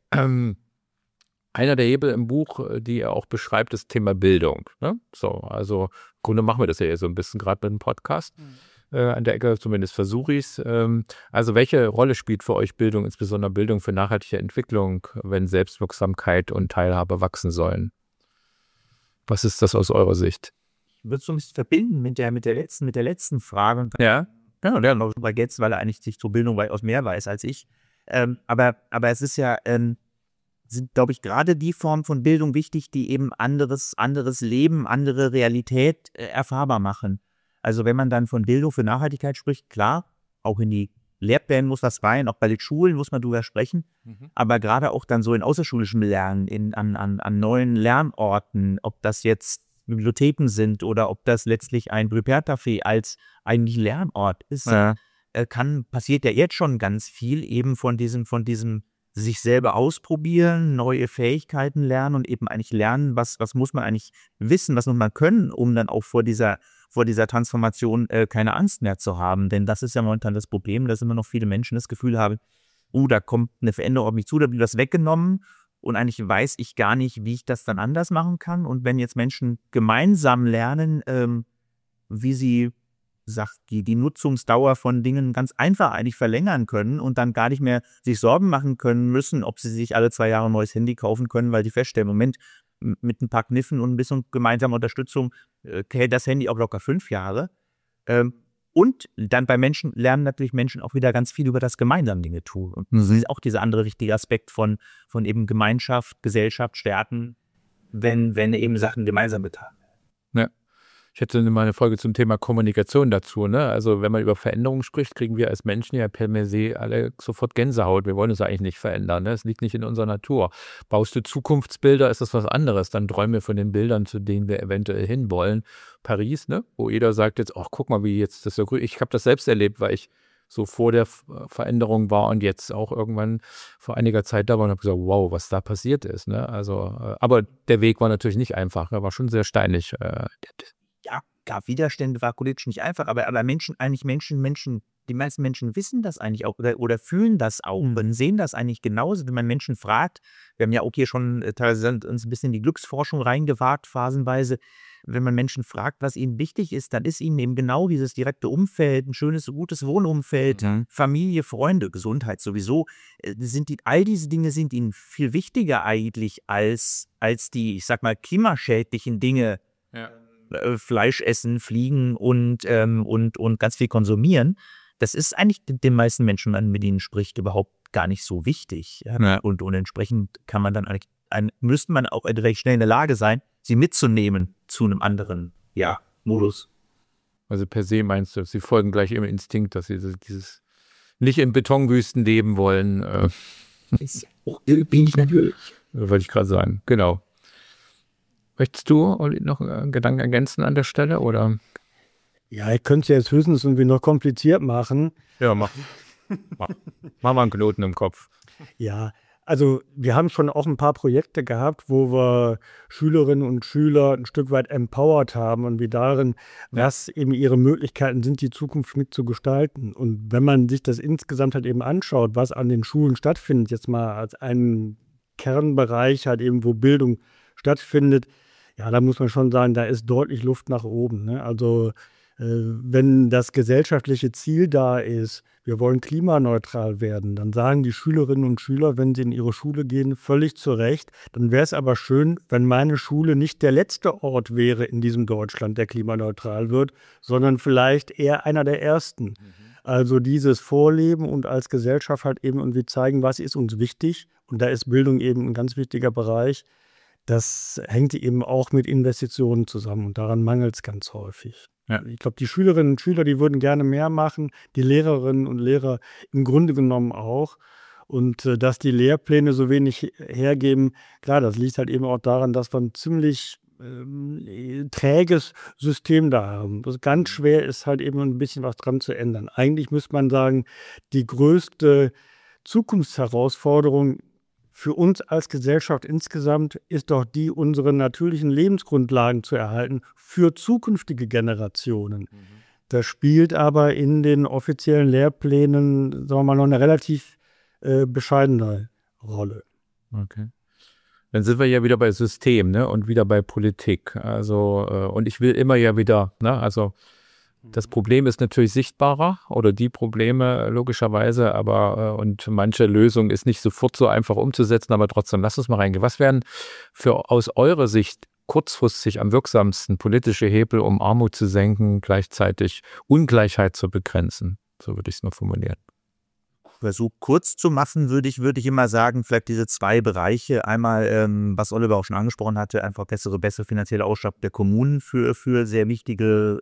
Einer der Hebel im Buch, die er auch beschreibt, ist Thema Bildung. Ne? So, also im Grunde machen wir das ja so ein bisschen gerade mit dem Podcast. An der Ecke, zumindest versuche ich es. Also welche Rolle spielt für euch Bildung, insbesondere Bildung für nachhaltige Entwicklung, wenn Selbstwirksamkeit und Teilhabe wachsen sollen? Was ist das aus eurer Sicht? Ich würde es so ein bisschen verbinden mit der letzten Frage. Und Ja. Ja, noch bei Getz, weil er eigentlich sich zur Bildung weitaus mehr weiß als ich. Aber es ist ja, sind, glaube ich, gerade die Formen von Bildung wichtig, die eben anderes Leben, andere Realität erfahrbar machen. Also wenn man dann von Bildung für Nachhaltigkeit spricht, klar, auch in die Lehrpläne muss das rein, auch bei den Schulen muss man drüber sprechen, aber gerade auch dann so in außerschulischem Lernen, an neuen Lernorten, ob das jetzt Bibliotheken sind oder ob das letztlich ein Prepare-Café als eigentlich Lernort ist, passiert ja jetzt schon ganz viel eben von diesem sich selber ausprobieren, neue Fähigkeiten lernen und eben eigentlich lernen, was muss man eigentlich wissen, was muss man können, um dann auch vor dieser Transformation keine Angst mehr zu haben. Denn das ist ja momentan das Problem, dass immer noch viele Menschen das Gefühl haben, da kommt eine Veränderung auf mich zu, da wird was weggenommen und eigentlich weiß ich gar nicht, wie ich das dann anders machen kann. Und wenn jetzt Menschen gemeinsam lernen, wie sie die Nutzungsdauer von Dingen ganz einfach eigentlich verlängern können und dann gar nicht mehr sich Sorgen machen können müssen, ob sie sich alle 2 Jahre ein neues Handy kaufen können, weil sie feststellen, Moment, mit ein paar Kniffen und ein bisschen gemeinsamer Unterstützung hält das Handy auch locker 5 Jahre. Und dann bei Menschen lernen natürlich Menschen auch wieder ganz viel über das gemeinsame Dinge tun. Und das ist auch dieser andere wichtige Aspekt von eben Gemeinschaft, Gesellschaft stärken, wenn eben Sachen gemeinsam betrachten. Ja. Ich hätte mal eine Folge zum Thema Kommunikation dazu. Ne? Also wenn man über Veränderungen spricht, kriegen wir als Menschen ja per se alle sofort Gänsehaut. Wir wollen es eigentlich nicht verändern. Ne? Es liegt nicht in unserer Natur. Baust du Zukunftsbilder, ist das was anderes. Dann träumen wir von den Bildern, zu denen wir eventuell hinwollen. Paris, ne? Wo jeder sagt jetzt, ach guck mal, wie jetzt das so grün. Ich habe das selbst erlebt, weil ich so vor der Veränderung war und jetzt auch irgendwann vor einiger Zeit da war und habe gesagt, wow, was da passiert ist. Ne? Also, aber der Weg war natürlich nicht einfach. Er war schon sehr steinig. Ja, gab Widerstände, war politisch nicht einfach, aber Menschen, die meisten Menschen wissen das eigentlich auch oder fühlen das auch und sehen das eigentlich genauso, wenn man Menschen fragt. Wir haben ja auch hier schon teilweise uns ein bisschen in die Glücksforschung reingewagt, phasenweise. Wenn man Menschen fragt, was ihnen wichtig ist, dann ist ihnen eben genau dieses direkte Umfeld, ein schönes, gutes Wohnumfeld, Familie, Freunde, Gesundheit sowieso. All diese Dinge sind ihnen viel wichtiger eigentlich als die, ich sag mal, klimaschädlichen Dinge. Ja. Fleisch essen, fliegen und ganz viel konsumieren, das ist eigentlich den meisten Menschen, wenn man mit ihnen spricht, überhaupt gar nicht so wichtig. Ja. Und entsprechend kann man dann müsste man auch recht schnell in der Lage sein, sie mitzunehmen zu einem anderen Modus. Also per se meinst du, sie folgen gleich ihrem Instinkt, dass sie dieses nicht in Betonwüsten leben wollen. Bin ich natürlich. Wollte ich gerade sagen, genau. Möchtest du, Olli, noch einen Gedanken ergänzen an der Stelle, oder? Ja, ich könnte es jetzt höchstens irgendwie noch kompliziert machen. Ja, mach mal einen Knoten im Kopf. Ja, also wir haben schon auch ein paar Projekte gehabt, wo wir Schülerinnen und Schüler ein Stück weit empowered haben und wie darin, was eben ihre Möglichkeiten sind, die Zukunft mitzugestalten. Und wenn man sich das insgesamt halt eben anschaut, was an den Schulen stattfindet, jetzt mal als einen Kernbereich halt eben, wo Bildung stattfindet, ja, da muss man schon sagen, da ist deutlich Luft nach oben. Ne? Also wenn das gesellschaftliche Ziel da ist, wir wollen klimaneutral werden, dann sagen die Schülerinnen und Schüler, wenn sie in ihre Schule gehen, völlig zu Recht, dann wäre es aber schön, wenn meine Schule nicht der letzte Ort wäre in diesem Deutschland, der klimaneutral wird, sondern vielleicht eher einer der ersten. Also dieses Vorleben und als Gesellschaft halt eben irgendwie zeigen, was ist uns wichtig. Und da ist Bildung eben ein ganz wichtiger Bereich. Das hängt eben auch mit Investitionen zusammen und daran mangelt es ganz häufig. Ja. Ich glaube, die Schülerinnen und Schüler, die würden gerne mehr machen, die Lehrerinnen und Lehrer im Grunde genommen auch. Und dass die Lehrpläne so wenig hergeben, klar, das liegt halt eben auch daran, dass wir ein ziemlich träges System da haben. Was ganz schwer ist, halt eben ein bisschen was dran zu ändern. Eigentlich müsste man sagen, die größte Zukunftsherausforderung für uns als Gesellschaft insgesamt ist doch die, unsere natürlichen Lebensgrundlagen zu erhalten für zukünftige Generationen. Das spielt aber in den offiziellen Lehrplänen, sagen wir mal, noch eine relativ bescheidene Rolle. Okay. Dann sind wir ja wieder bei System, ne? Und wieder bei Politik. Also, und ich will immer ja wieder, ne? Also, das Problem ist natürlich sichtbarer oder die Probleme logischerweise, aber und manche Lösung ist nicht sofort so einfach umzusetzen, aber trotzdem, lass uns mal reingehen. Was wären aus eurer Sicht kurzfristig am wirksamsten politische Hebel, um Armut zu senken, gleichzeitig Ungleichheit zu begrenzen? So würde ich es mal formulieren. Versuch kurz zu machen, würde ich immer sagen, vielleicht diese zwei Bereiche. Einmal, was Oliver auch schon angesprochen hatte, einfach bessere finanzielle Ausstattung der Kommunen für sehr wichtige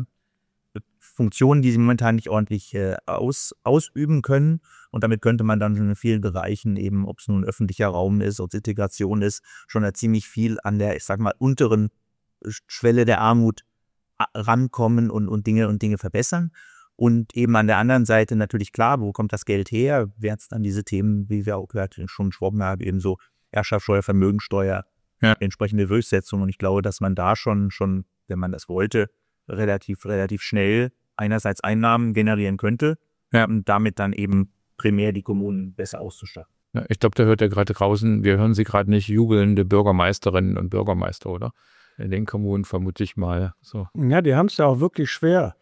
Funktionen, die sie momentan nicht ordentlich ausüben können. Und damit könnte man dann in vielen Bereichen eben, ob es nun öffentlicher Raum ist, ob es Integration ist, schon da ziemlich viel an der, ich sag mal, unteren Schwelle der Armut rankommen und Dinge verbessern. Und eben an der anderen Seite natürlich klar, wo kommt das Geld her? Wären es dann diese Themen, wie wir auch gehört schon gesprochen haben, eben so Erbschaftssteuer, Vermögensteuer, entsprechende Durchsetzung. Und ich glaube, dass man da schon, wenn man das wollte, relativ schnell einerseits Einnahmen generieren könnte und damit dann eben primär die Kommunen besser auszustatten. Ja, ich glaube, da hört ihr gerade draußen, wir hören sie gerade nicht, jubelnde Bürgermeisterinnen und Bürgermeister, oder? In den Kommunen vermute ich mal so. Ja, die haben es ja auch wirklich schwer.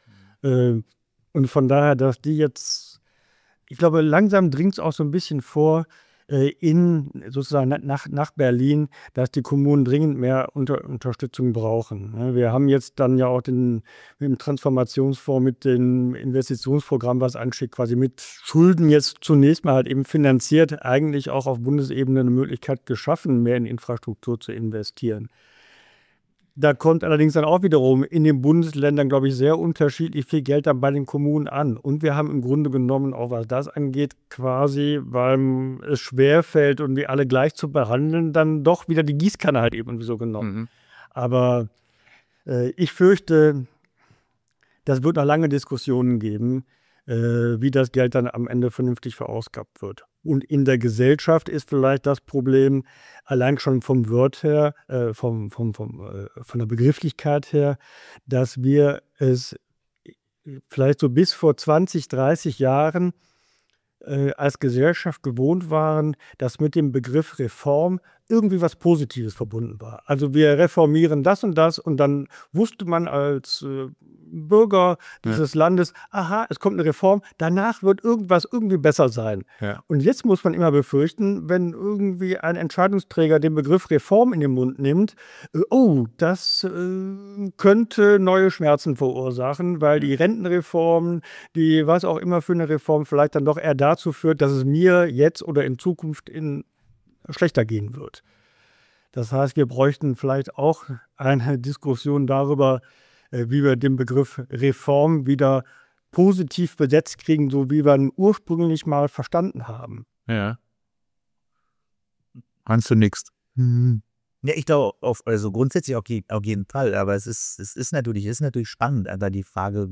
Und von daher, dass die jetzt, ich glaube, langsam dringt es auch so ein bisschen vor, sozusagen nach Berlin, dass die Kommunen dringend mehr Unterstützung brauchen. Wir haben jetzt dann ja auch mit dem Transformationsfonds, mit dem Investitionsprogramm, was ansteht, quasi mit Schulden jetzt zunächst mal halt eben finanziert, eigentlich auch auf Bundesebene eine Möglichkeit geschaffen, mehr in Infrastruktur zu investieren. Da kommt allerdings dann auch wiederum in den Bundesländern, glaube ich, sehr unterschiedlich viel Geld dann bei den Kommunen an. Und wir haben im Grunde genommen, auch was das angeht, quasi, weil es schwerfällt und wir alle gleich zu behandeln, dann doch wieder die Gießkanne halt eben so genommen. Aber ich fürchte, das wird noch lange Diskussionen geben, wie das Geld dann am Ende vernünftig verausgabt wird. Und in der Gesellschaft ist vielleicht das Problem, allein schon vom Wort her, von der Begrifflichkeit her, dass wir es vielleicht so bis vor 20, 30 Jahren als Gesellschaft gewohnt waren, dass mit dem Begriff Reform irgendwie was Positives verbunden war. Also wir reformieren das und dann wusste man als Bürger dieses Landes, aha, es kommt eine Reform, danach wird irgendwas irgendwie besser sein. Ja. Und jetzt muss man immer befürchten, wenn irgendwie ein Entscheidungsträger den Begriff Reform in den Mund nimmt, das könnte neue Schmerzen verursachen, weil die Rentenreform, die was auch immer für eine Reform vielleicht dann doch eher dazu führt, dass es mir jetzt oder in Zukunft schlechter gehen wird. Das heißt, wir bräuchten vielleicht auch eine Diskussion darüber, wie wir den Begriff Reform wieder positiv besetzt kriegen, so wie wir ihn ursprünglich mal verstanden haben. Ja. Kannst du nix? Ja, ich glaube, also grundsätzlich auf jeden Fall, aber es ist natürlich spannend, aber die Frage,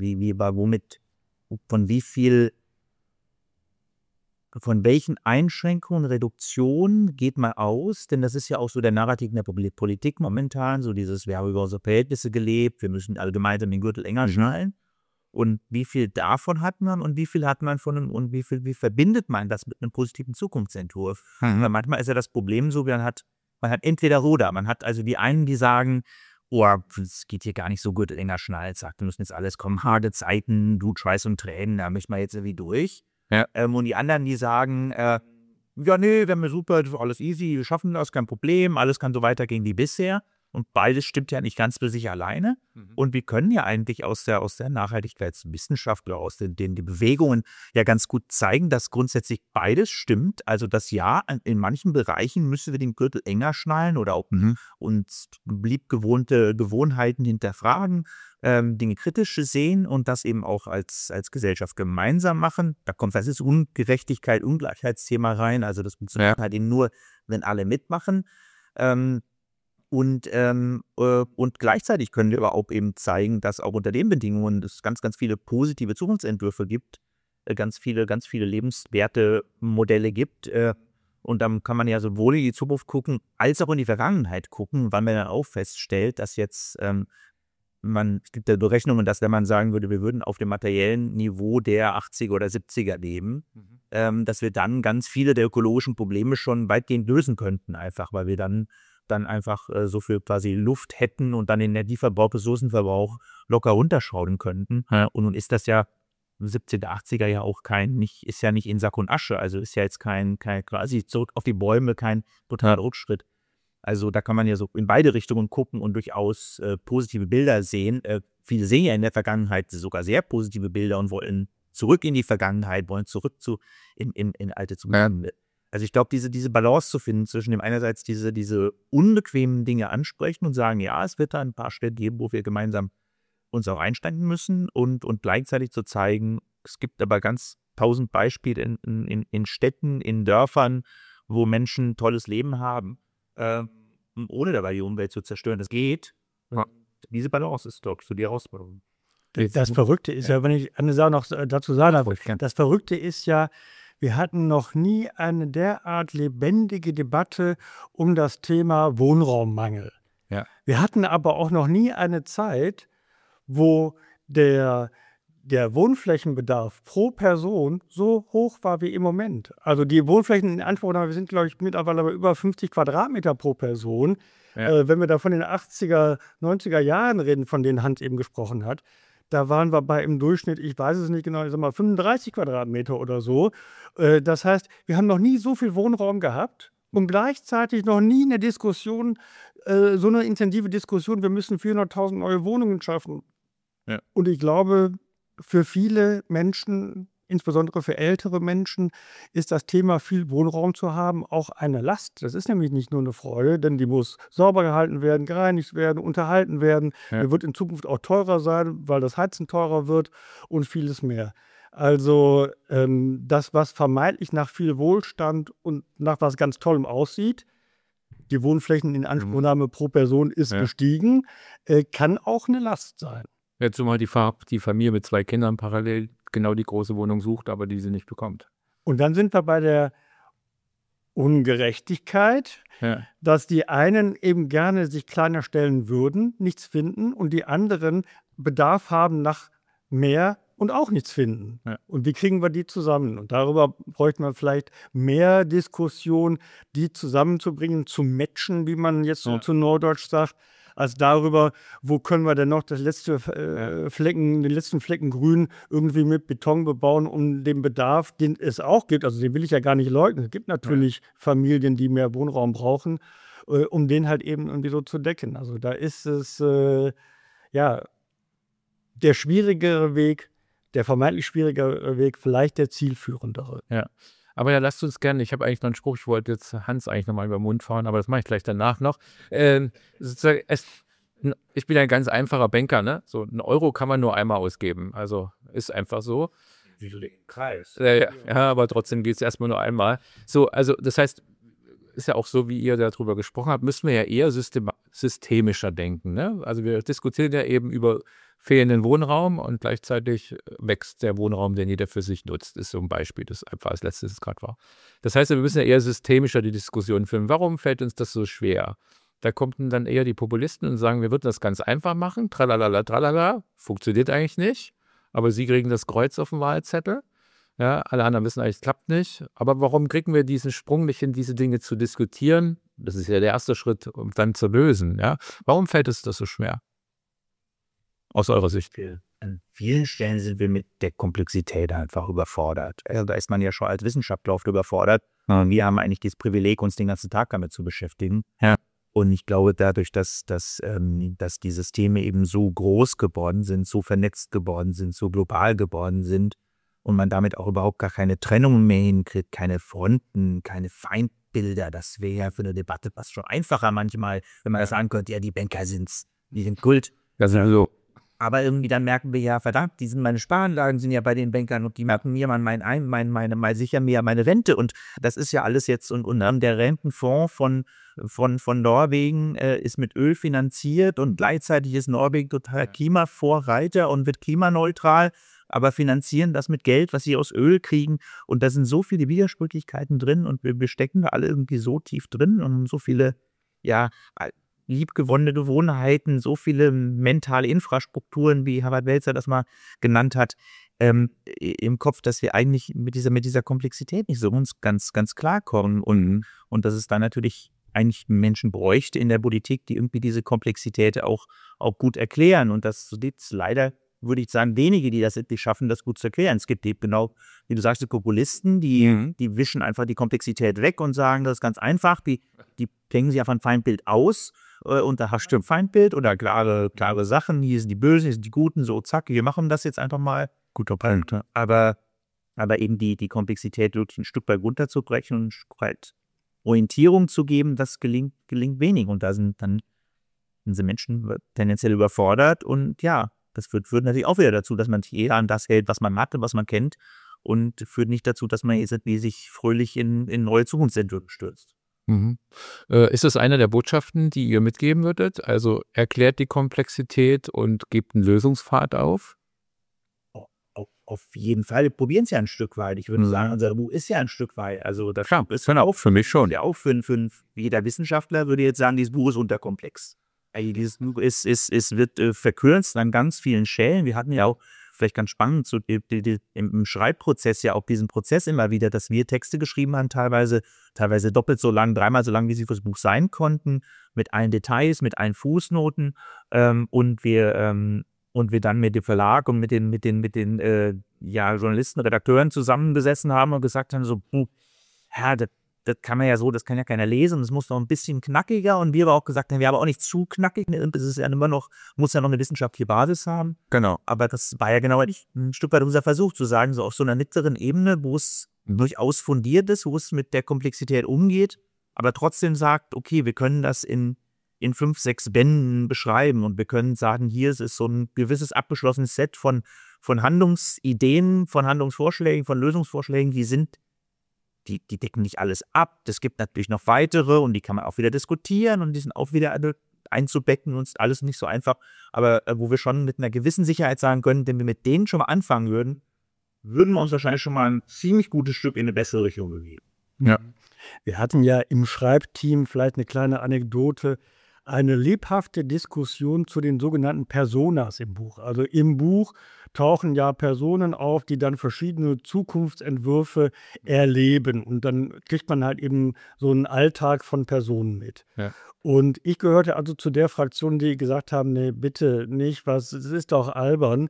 von welchen Einschränkungen, Reduktionen geht man aus? Denn das ist ja auch so der Narrativ in der Politik momentan, so dieses, wir haben über unsere Verhältnisse gelebt, wir müssen alle gemeinsam den Gürtel enger schnallen. Und wie viel davon hat man und wie viel hat man und wie verbindet man das mit einem positiven Zukunftsentwurf? Weil manchmal ist ja das Problem so, man hat entweder oder. Man hat also die einen, die sagen, es geht hier gar nicht so Gürtel enger schnallen, sagt, wir müssen jetzt alles kommen, harte Zeiten, Schweiß und Tränen, da möchten wir jetzt irgendwie durch. Ja. Und die anderen, die sagen, nee, wäre mir super, das ist alles easy, wir schaffen das, kein Problem, alles kann so weitergehen wie bisher. Und beides stimmt ja nicht ganz für sich alleine. Und wir können ja eigentlich aus der Nachhaltigkeitswissenschaft oder aus den Bewegungen ja ganz gut zeigen, dass grundsätzlich beides stimmt. Also dass ja, in manchen Bereichen müssen wir den Gürtel enger schnallen oder auch uns liebgewohnte Gewohnheiten hinterfragen, Dinge kritisch sehen und das eben auch als Gesellschaft gemeinsam machen. Da kommt das Ungerechtigkeit, Ungleichheitsthema rein. Also das funktioniert halt eben nur, wenn alle mitmachen. Und gleichzeitig können wir aber auch eben zeigen, dass auch unter den Bedingungen es ganz, ganz viele positive Zukunftsentwürfe gibt, ganz viele lebenswerte Modelle gibt. Und dann kann man ja sowohl in die Zukunft gucken, als auch in die Vergangenheit gucken, weil man dann auch feststellt, dass jetzt es gibt ja Berechnungen, dass wenn man sagen würde, wir würden auf dem materiellen Niveau der 80er oder 70er leben, dass wir dann ganz viele der ökologischen Probleme schon weitgehend lösen könnten, einfach, weil wir dann einfach so viel quasi Luft hätten und dann den Energieverbrauch, Ressourcenverbrauch locker runterschrauben könnten. Ja. Und nun ist das ja 70er, 80er ja auch ist ja nicht in Sack und Asche, also ist ja jetzt kein quasi zurück auf die Bäume, kein totaler Rückschritt. Also da kann man ja so in beide Richtungen gucken und durchaus positive Bilder sehen. Viele sehen ja in der Vergangenheit sogar sehr positive Bilder und wollen zurück in die Vergangenheit, wollen zurück in alte Zustände. Ja. Also ich glaube, diese Balance zu finden zwischen dem einerseits diese unbequemen Dinge ansprechen und sagen, ja, es wird da ein paar Stellen geben, wo wir gemeinsam uns auch einsteigen müssen und gleichzeitig zu zeigen, es gibt aber ganz 1000 Beispiele in Städten, in Dörfern, wo Menschen ein tolles Leben haben, ohne dabei die Umwelt zu zerstören. Das geht. Ja. Diese Balance ist, glaube ich, so die Herausforderung. Das Verrückte ist ja, wenn ich eine Sache noch dazu sagen darf, das Verrückte ist ja, wir hatten noch nie eine derart lebendige Debatte um das Thema Wohnraummangel. Ja. Wir hatten aber auch noch nie eine Zeit, wo der Wohnflächenbedarf pro Person so hoch war wie im Moment. Also die Wohnflächen in Anspruchnahme, wir sind, glaube ich, mittlerweile bei über 50 Quadratmeter pro Person. Ja. Wenn wir da von den 80er, 90er Jahren reden, von denen Hans eben gesprochen hat, da waren wir bei im Durchschnitt, ich weiß es nicht genau, ich sag mal 35 Quadratmeter oder so. Das heißt, wir haben noch nie so viel Wohnraum gehabt und gleichzeitig noch nie eine Diskussion, so eine intensive Diskussion, wir müssen 400.000 neue Wohnungen schaffen. Ja. Und ich glaube, für viele Menschen, insbesondere für ältere Menschen, ist das Thema, viel Wohnraum zu haben, auch eine Last. Das ist nämlich nicht nur eine Freude, denn die muss sauber gehalten werden, gereinigt werden, unterhalten werden. Ja. Die wird in Zukunft auch teurer sein, weil das Heizen teurer wird und vieles mehr. Also das, was vermeintlich nach viel Wohlstand und nach was ganz Tollem aussieht, die Wohnflächen in Anspruchnahme pro Person ist gestiegen, kann auch eine Last sein. Ja, zumal die Familie mit 2 Kindern parallel genau die große Wohnung sucht, aber die sie nicht bekommt. Und dann sind wir bei der Ungerechtigkeit, dass die einen eben gerne sich kleiner stellen würden, nichts finden und die anderen Bedarf haben nach mehr und auch nichts finden. Ja. Und wie kriegen wir die zusammen? Und darüber bräuchte man vielleicht mehr Diskussion, die zusammenzubringen, zu matchen, wie man jetzt so zu Norddeutsch sagt, als darüber, wo können wir denn noch den letzten Flecken Grün irgendwie mit Beton bebauen, um den Bedarf, den es auch gibt, also den will ich ja gar nicht leugnen, es gibt natürlich Familien, die mehr Wohnraum brauchen, um den halt eben irgendwie so zu decken. Also da ist es, der schwierigere Weg, der vermeintlich schwierigere Weg, vielleicht der zielführendere. Ja. Aber ja, lasst uns gerne, ich habe eigentlich noch einen Spruch, ich wollte jetzt Hans eigentlich nochmal über den Mund fahren, aber das mache ich gleich danach noch. Ich bin ein ganz einfacher Banker, ne? So 1 Euro kann man nur einmal ausgeben, also ist einfach so. Wie so den Kreis. Ja, aber trotzdem geht es erstmal nur einmal. So, also das heißt, ist ja auch so, wie ihr darüber gesprochen habt, müssen wir ja eher systemischer denken, ne? Also wir diskutieren ja eben über fehlenden Wohnraum und gleichzeitig wächst der Wohnraum, den jeder für sich nutzt, ist so ein Beispiel, das einfach als letztes gerade war. Das heißt, wir müssen ja eher systemischer die Diskussion führen. Warum fällt uns das so schwer? Da kommen dann eher die Populisten und sagen, wir würden das ganz einfach machen, tralala, tralala, funktioniert eigentlich nicht, aber sie kriegen das Kreuz auf dem Wahlzettel. Ja, alle anderen wissen eigentlich, es klappt nicht. Aber warum kriegen wir diesen Sprung nicht hin, diese Dinge zu diskutieren? Das ist ja der erste Schritt, um dann zu lösen. Ja? Warum fällt es das so schwer? Aus eurer Sicht? An vielen Stellen sind wir mit der Komplexität einfach überfordert. Also da ist man ja schon als Wissenschaftler oft überfordert. Wir haben eigentlich das Privileg, uns den ganzen Tag damit zu beschäftigen. Ja. Und ich glaube, dadurch, dass die Systeme eben so groß geworden sind, so vernetzt geworden sind, so global geworden sind und man damit auch überhaupt gar keine Trennung mehr hinkriegt, keine Fronten, keine Feindbilder, das wäre ja für eine Debatte fast schon einfacher manchmal, wenn man das sagen könnte, ja, die Banker sind's, die sind Kult. Das ist ja so. Aber irgendwie dann merken wir ja, verdammt, meine Sparanlagen sind ja bei den Bankern und die merken mir sichern mir meine Rente und das ist ja alles jetzt und der Rentenfonds von Norwegen ist mit Öl finanziert und gleichzeitig ist Norwegen total Klimavorreiter und wird klimaneutral, aber finanzieren das mit Geld, was sie aus Öl kriegen und da sind so viele Widersprüchlichkeiten drin und wir stecken da alle irgendwie so tief drin und so viele, liebgewonnene Gewohnheiten, so viele mentale Infrastrukturen, wie Harald Welzer das mal genannt hat, im Kopf, dass wir eigentlich mit dieser Komplexität nicht so uns ganz, ganz klarkommen und dass es da natürlich eigentlich Menschen bräuchte in der Politik, die irgendwie diese Komplexität auch gut erklären und das gibt es leider, würde ich sagen, wenige, die das endlich schaffen, das gut zu erklären. Es gibt eben genau, wie du sagst, die Populisten, die wischen einfach die Komplexität weg und sagen, das ist ganz einfach, die hängen sich auf ein Feindbild aus und da herrscht ein Feindbild oder klare Sachen, hier sind die Bösen, hier sind die Guten, so zack, wir machen das jetzt einfach mal. Guter Punkt, ja. Aber eben die Komplexität wirklich ein Stück weit runterzubrechen und ein Stück weit Orientierung zu geben, das gelingt wenig und da sind diese Menschen tendenziell überfordert und ja, das führt natürlich auch wieder dazu, dass man sich eher an das hält, was man mag und was man kennt und führt nicht dazu, dass man sich fröhlich in neue Zukunftsentwürfe stürzt. Mhm. Ist das eine der Botschaften, die ihr mitgeben würdet? Also erklärt die Komplexität und gebt einen Lösungspfad auf? Auf jeden Fall. Wir probieren es ja ein Stück weit. Ich würde sagen, unser Buch ist ja ein Stück weit. Also das ist auch für mich schon. Ja, auch für jeder Wissenschaftler würde jetzt sagen, dieses Buch ist unterkomplex. Dieses Buch wird verkürzt an ganz vielen Stellen. Wir hatten ja auch, vielleicht ganz spannend, im Schreibprozess ja auch diesen Prozess immer wieder, dass wir Texte geschrieben haben, teilweise doppelt so lang, dreimal so lang, wie sie fürs Buch sein konnten, mit allen Details, mit allen Fußnoten und wir dann mit dem Verlag und mit den Journalisten, Redakteuren zusammengesessen haben und gesagt haben, so, das kann man ja so, das kann ja keiner lesen, es muss noch ein bisschen knackiger und wir aber auch gesagt haben, wir aber auch nicht zu knackig, es ist ja immer noch, muss ja noch eine wissenschaftliche Basis haben. Genau. Aber das war ja genau ein Stück weit unser Versuch zu sagen, so auf so einer mittleren Ebene, wo es durchaus fundiert ist, wo es mit der Komplexität umgeht, aber trotzdem sagt, okay, wir können das in 5, 6 Bänden beschreiben und wir können sagen, hier ist so ein gewisses abgeschlossenes Set von Handlungsideen, von Handlungsvorschlägen, von Lösungsvorschlägen, die decken nicht alles ab. Es gibt natürlich noch weitere und die kann man auch wieder diskutieren und die sind auch wieder einzubecken und ist alles nicht so einfach. Aber wo wir schon mit einer gewissen Sicherheit sagen können, wenn wir mit denen schon mal anfangen würden wir uns wahrscheinlich schon mal ein ziemlich gutes Stück in eine bessere Richtung bewegen. Ja. Wir hatten ja im Schreibteam, vielleicht eine kleine Anekdote, eine lebhafte Diskussion zu den sogenannten Personas im Buch. Also im Buch tauchen ja Personen auf, die dann verschiedene Zukunftsentwürfe erleben. Und dann kriegt man halt eben so einen Alltag von Personen mit. Ja. Und ich gehörte also zu der Fraktion, die gesagt haben, nee, bitte nicht, es ist doch albern,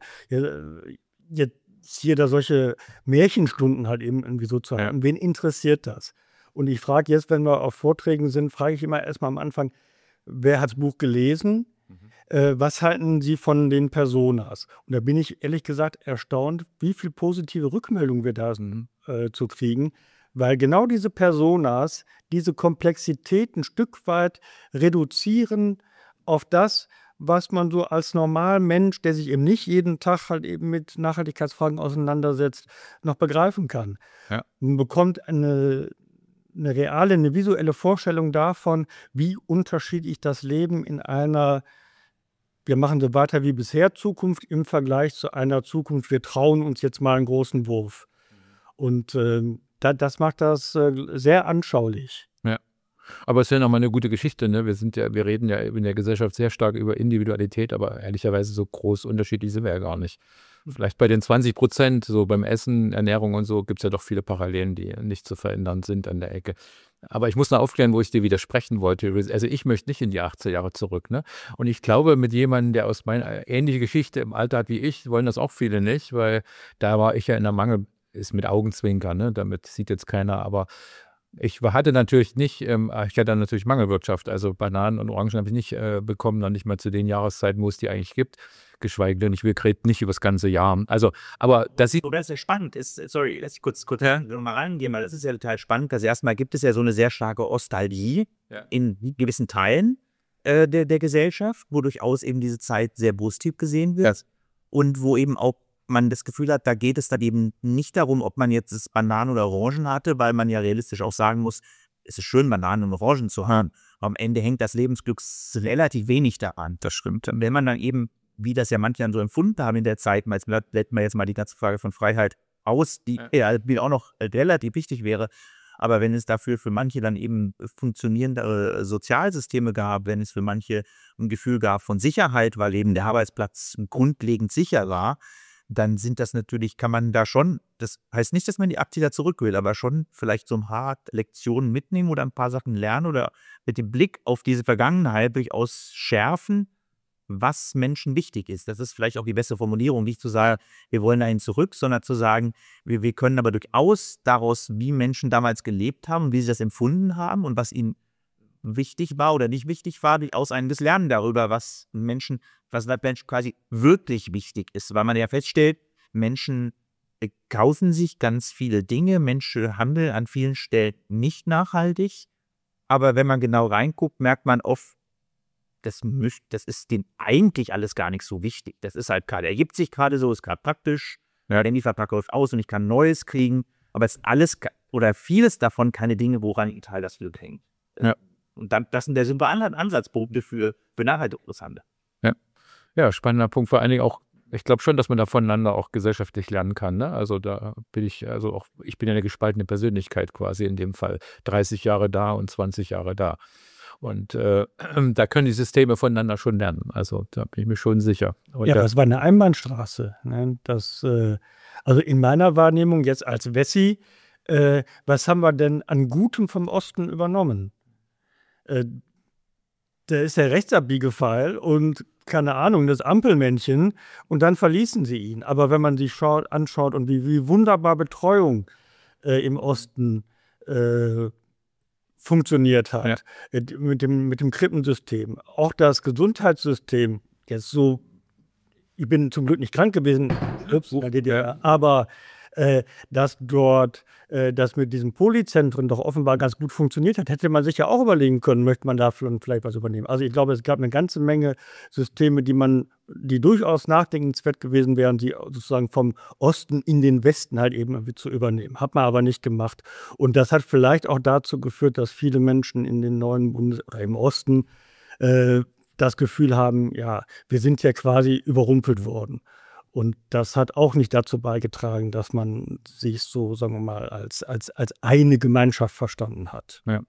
jetzt hier da solche Märchenstunden halt eben irgendwie so zu haben. Ja. Wen interessiert das? Und ich frage jetzt, wenn wir auf Vorträgen sind, frage ich immer erstmal am Anfang, wer hat das Buch gelesen? Was halten Sie von den Personas? Und da bin ich ehrlich gesagt erstaunt, wie viel positive Rückmeldungen wir da zu kriegen, weil genau diese Personas diese Komplexität ein Stück weit reduzieren auf das, was man so als Normalmensch, der sich eben nicht jeden Tag halt eben mit Nachhaltigkeitsfragen auseinandersetzt, noch begreifen kann. Ja. Man bekommt eine reale, eine visuelle Vorstellung davon, wie unterschiedlich das Leben in einer, wir machen so weiter wie bisher, Zukunft im Vergleich zu einer Zukunft, wir trauen uns jetzt mal einen großen Wurf. Und das macht das sehr anschaulich. Ja. Aber es ist ja nochmal eine gute Geschichte, ne? Wir reden ja in der Gesellschaft sehr stark über Individualität, aber ehrlicherweise so groß unterschiedlich sind wir ja gar nicht. Vielleicht bei den 20%, so beim Essen, Ernährung und so, gibt es ja doch viele Parallelen, die nicht zu verändern sind an der Ecke. Aber ich muss noch aufklären, wo ich dir widersprechen wollte. Also ich möchte nicht in die 80er Jahre zurück, ne? Und ich glaube, mit jemandem, der aus meiner ähnliche Geschichte im Alter hat wie ich, wollen das auch viele nicht, weil da war ich ja in der Mangel, ist mit Augenzwinkern, ne? Damit sieht jetzt keiner, aber Ich hatte natürlich nicht, ich hatte natürlich Mangelwirtschaft, also Bananen und Orangen habe ich nicht bekommen, noch nicht mal zu den Jahreszeiten, wo es die eigentlich gibt, geschweige denn, ich will Kret nicht über das ganze Jahr. Also, aber das sieht. So, das ist ja spannend. Sorry, lass ich kurz mal reingehen, weil das ist ja total spannend. Also erstmal gibt es ja so eine sehr starke Ostalgie in gewissen Teilen der Gesellschaft, wo durchaus eben diese Zeit sehr positiv gesehen wird und wo eben auch man das Gefühl hat, da geht es dann eben nicht darum, ob man jetzt das Bananen oder Orangen hatte, weil man ja realistisch auch sagen muss, es ist schön, Bananen und Orangen zu haben. Aber am Ende hängt das Lebensglück relativ wenig daran. Das stimmt. Und wenn man dann eben, wie das ja manche dann so empfunden haben in der Zeit, blenden wir jetzt mal die ganze Frage von Freiheit aus, die auch noch relativ wichtig wäre. Aber wenn es dafür für manche dann eben funktionierende Sozialsysteme gab, wenn es für manche ein Gefühl gab von Sicherheit, weil eben der Arbeitsplatz grundlegend sicher war, dann sind das natürlich, kann man da schon, das heißt nicht, dass man die Aktie da zurück will, aber schon vielleicht so ein paar Lektionen mitnehmen oder ein paar Sachen lernen oder mit dem Blick auf diese Vergangenheit durchaus schärfen, was Menschen wichtig ist. Das ist vielleicht auch die beste Formulierung, nicht zu sagen, wir wollen dahin zurück, sondern zu sagen, wir können aber durchaus daraus, wie Menschen damals gelebt haben, wie sie das empfunden haben und was ihnen wichtig war oder nicht wichtig war, durchaus einiges lernen darüber, was Menschen quasi wirklich wichtig ist. Weil man ja feststellt, Menschen kaufen sich ganz viele Dinge, Menschen handeln an vielen Stellen nicht nachhaltig, aber wenn man genau reinguckt, merkt man oft, das ist denen eigentlich alles gar nicht so wichtig. Das ist halt gerade, ergibt sich gerade so, ist gerade praktisch, der Handyvertrag läuft aus und ich kann Neues kriegen, aber es ist alles oder vieles davon keine Dinge, woran ich total das Glück hängt. Ja. Und dann, da sind wir andere Ansatzpunkte für Nachhaltigkeitshandel. Ja, spannender Punkt. Vor allen Dingen auch, ich glaube schon, dass man da voneinander auch gesellschaftlich lernen kann. Ne? Also da bin ich, ich bin ja eine gespaltene Persönlichkeit quasi in dem Fall. 30 Jahre da und 20 Jahre da. Und da können die Systeme voneinander schon lernen. Also da bin ich mir schon sicher. Und das war eine Einbahnstraße. Ne? Also in meiner Wahrnehmung jetzt als Wessi, was haben wir denn an Gutem vom Osten übernommen? Der ist der Rechtsabbiegepfeil und keine Ahnung, das Ampelmännchen und dann verließen sie ihn. Aber wenn man sich anschaut und wie wunderbar Betreuung im Osten funktioniert hat, mit dem Krippensystem, auch das Gesundheitssystem, jetzt so, ich bin zum Glück nicht krank gewesen, in der DDR, aber dass dort das mit diesen Polyzentren doch offenbar ganz gut funktioniert hat, hätte man sich ja auch überlegen können, möchte man dafür vielleicht was übernehmen. Also ich glaube, es gab eine ganze Menge Systeme, die durchaus nachdenkenswert gewesen wären, die sozusagen vom Osten in den Westen halt eben irgendwie zu übernehmen. Hat man aber nicht gemacht. Und das hat vielleicht auch dazu geführt, dass viele Menschen in den neuen oder im Osten das Gefühl haben, ja, wir sind ja quasi überrumpelt worden. Und das hat auch nicht dazu beigetragen, dass man sich so, sagen wir mal, als eine Gemeinschaft verstanden hat. Ja.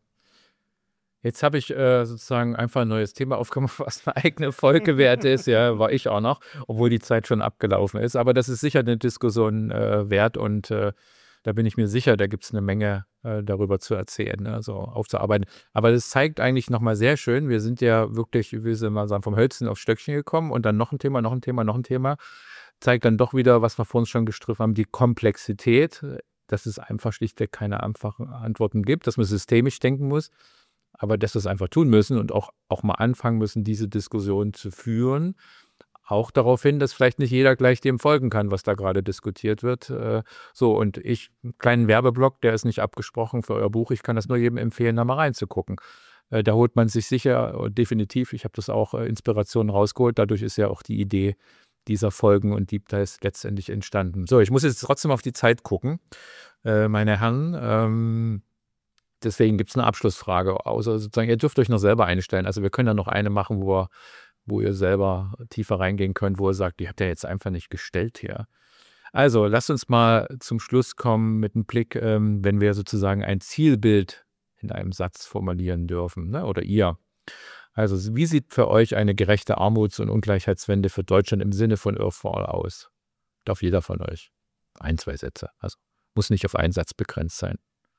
Jetzt habe ich sozusagen einfach ein neues Thema aufgemacht, was eine eigene Folge wert ist. Ja, war ich auch noch, obwohl die Zeit schon abgelaufen ist. Aber das ist sicher eine Diskussion wert und da bin ich mir sicher, da gibt es eine Menge darüber zu erzählen, also aufzuarbeiten. Aber das zeigt eigentlich nochmal sehr schön, wir sind ja wirklich, wie wir mal sagen, vom Hölzchen aufs Stöckchen gekommen und dann noch ein Thema, noch ein Thema, noch ein Thema. Zeigt dann doch wieder, was wir vor uns schon gestriffen haben, die Komplexität, dass es einfach schlichtweg keine einfachen Antworten gibt, dass man systemisch denken muss, aber dass wir es einfach tun müssen und auch mal anfangen müssen, diese Diskussion zu führen. Auch darauf hin, dass vielleicht nicht jeder gleich dem folgen kann, was da gerade diskutiert wird. Und ich, einen kleinen Werbeblock, der ist nicht abgesprochen für euer Buch. Ich kann das nur jedem empfehlen, da mal reinzugucken. Da holt man sich sicher, definitiv, ich habe das auch Inspiration rausgeholt. Dadurch ist ja auch die Idee dieser Folgen und Deep Dives letztendlich entstanden. So, ich muss jetzt trotzdem auf die Zeit gucken, meine Herren. Deswegen gibt es eine Abschlussfrage. Außer sozusagen, ihr dürft euch noch selber einstellen. Also wir können ja noch eine machen, wo ihr selber tiefer reingehen könnt, wo ihr sagt, die habt ihr jetzt einfach nicht gestellt hier. Also lasst uns mal zum Schluss kommen mit einem Blick, wenn wir sozusagen ein Zielbild in einem Satz formulieren dürfen, ne? Oder ihr. Also wie sieht für euch eine gerechte Armuts- und Ungleichheitswende für Deutschland im Sinne von Earth for All aus? Darf jeder von euch. 1, 2 Sätze. Also muss nicht auf einen Satz begrenzt sein.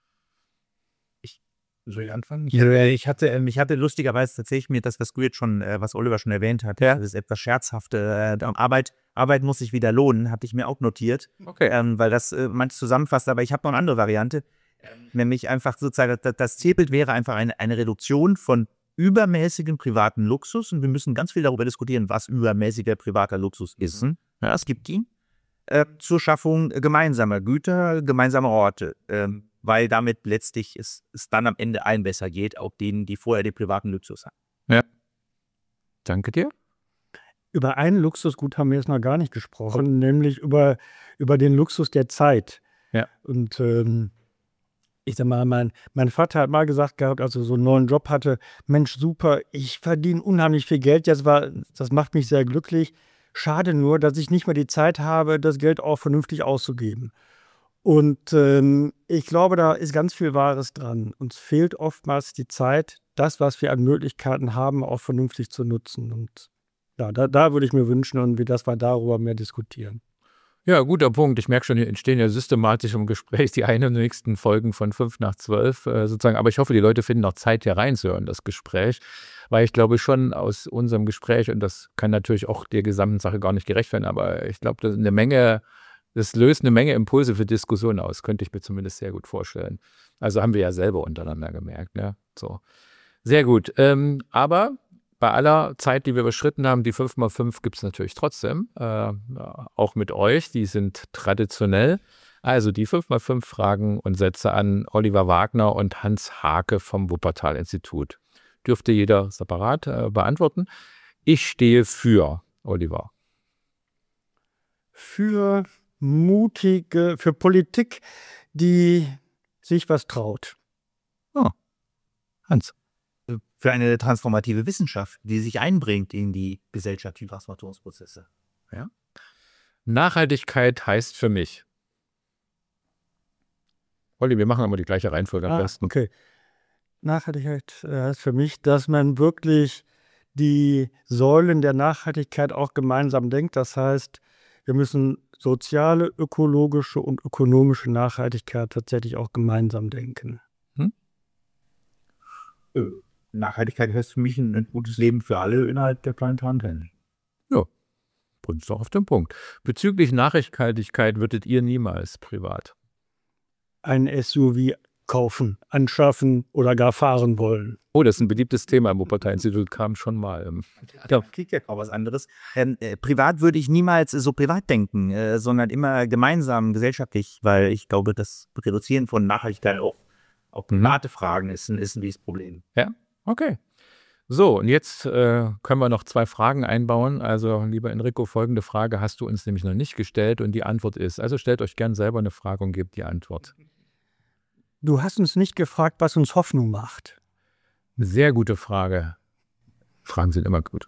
Soll ich anfangen? Ich hatte lustigerweise tatsächlich mir das, was du jetzt schon, was Oliver schon erwähnt hat, das ist etwas scherzhafte. Arbeit muss sich wieder lohnen, hatte ich mir auch notiert, Okay. weil das manches zusammenfasst, aber ich habe noch eine andere Variante. Nämlich einfach sozusagen, das Zielbild wäre einfach eine Reduktion von übermäßigem privaten Luxus. Und wir müssen ganz viel darüber diskutieren, was übermäßiger privater Luxus ist. Ja, es gibt ihn. Zur Schaffung gemeinsamer Güter, gemeinsamer Orte. Weil damit letztlich es dann am Ende allen besser geht, auch denen, die vorher den privaten Luxus haben. Ja. Danke dir. Über ein Luxusgut haben wir jetzt noch gar nicht gesprochen, nämlich über den Luxus der Zeit. Ja. Und ich sag mal, mein Vater hat mal gesagt gehabt, als er so einen neuen Job hatte, Mensch, super, ich verdiene unheimlich viel Geld, das macht mich sehr glücklich. Schade nur, dass ich nicht mehr die Zeit habe, das Geld auch vernünftig auszugeben. Und ich glaube, da ist ganz viel Wahres dran. Uns fehlt oftmals die Zeit, das, was wir an Möglichkeiten haben, auch vernünftig zu nutzen. Und ja, da würde ich mir wünschen, dass wir darüber mehr diskutieren. Ja, guter Punkt. Ich merke schon, hier entstehen ja systematisch im Gespräch die nächsten Folgen von 5 nach 12 sozusagen. Aber ich hoffe, die Leute finden noch Zeit, hier reinzuhören, das Gespräch. Weil ich glaube schon aus unserem Gespräch, und das kann natürlich auch der gesamten Sache gar nicht gerecht werden, aber ich glaube, das löst eine Menge Impulse für Diskussionen aus, könnte ich mir zumindest sehr gut vorstellen. Also haben wir ja selber untereinander gemerkt. Ne? So. Sehr gut. Aber bei aller Zeit, die wir überschritten haben, die 5x5 gibt es natürlich trotzdem, auch mit euch, die sind traditionell. Also die 5x5 Fragen und Sätze an Oliver Wagner und Hans Haake vom Wuppertal-Institut. Dürfte jeder separat beantworten. Ich stehe für, Oliver. Für Politik, die sich was traut. Oh. Hans. Für eine transformative Wissenschaft, die sich einbringt in die gesellschaftlichen Transformationsprozesse. Ja. Nachhaltigkeit heißt für mich. Olli, wir machen aber die gleiche Reihenfolge am besten. Okay. Nachhaltigkeit heißt für mich, dass man wirklich die Säulen der Nachhaltigkeit auch gemeinsam denkt. Das heißt, wir müssen soziale, ökologische und ökonomische Nachhaltigkeit tatsächlich auch gemeinsam denken. Nachhaltigkeit heißt für mich ein gutes Leben für alle innerhalb der planetaren. Ja, bringt's doch auf den Punkt. Bezüglich Nachhaltigkeit würdet ihr niemals privat ein SUV kaufen, anschaffen oder gar fahren wollen? Oh, das ist ein beliebtes Thema im Wuppertal-Institut, kam schon mal. Ja, kriegt ja kaum was anderes. Privat würde ich niemals so privat denken, sondern immer gemeinsam, gesellschaftlich, weil ich glaube, das Reduzieren von Nachhaltigkeit auch private Fragen ist ein wichtiges Problem. Ja, okay. So, und jetzt können wir noch 2 Fragen einbauen. Also, lieber Enrico, folgende Frage hast du uns nämlich noch nicht gestellt und die Antwort ist, also stellt euch gern selber eine Frage und gebt die Antwort. Du hast uns nicht gefragt, was uns Hoffnung macht. Sehr gute Frage. Fragen sind immer gut.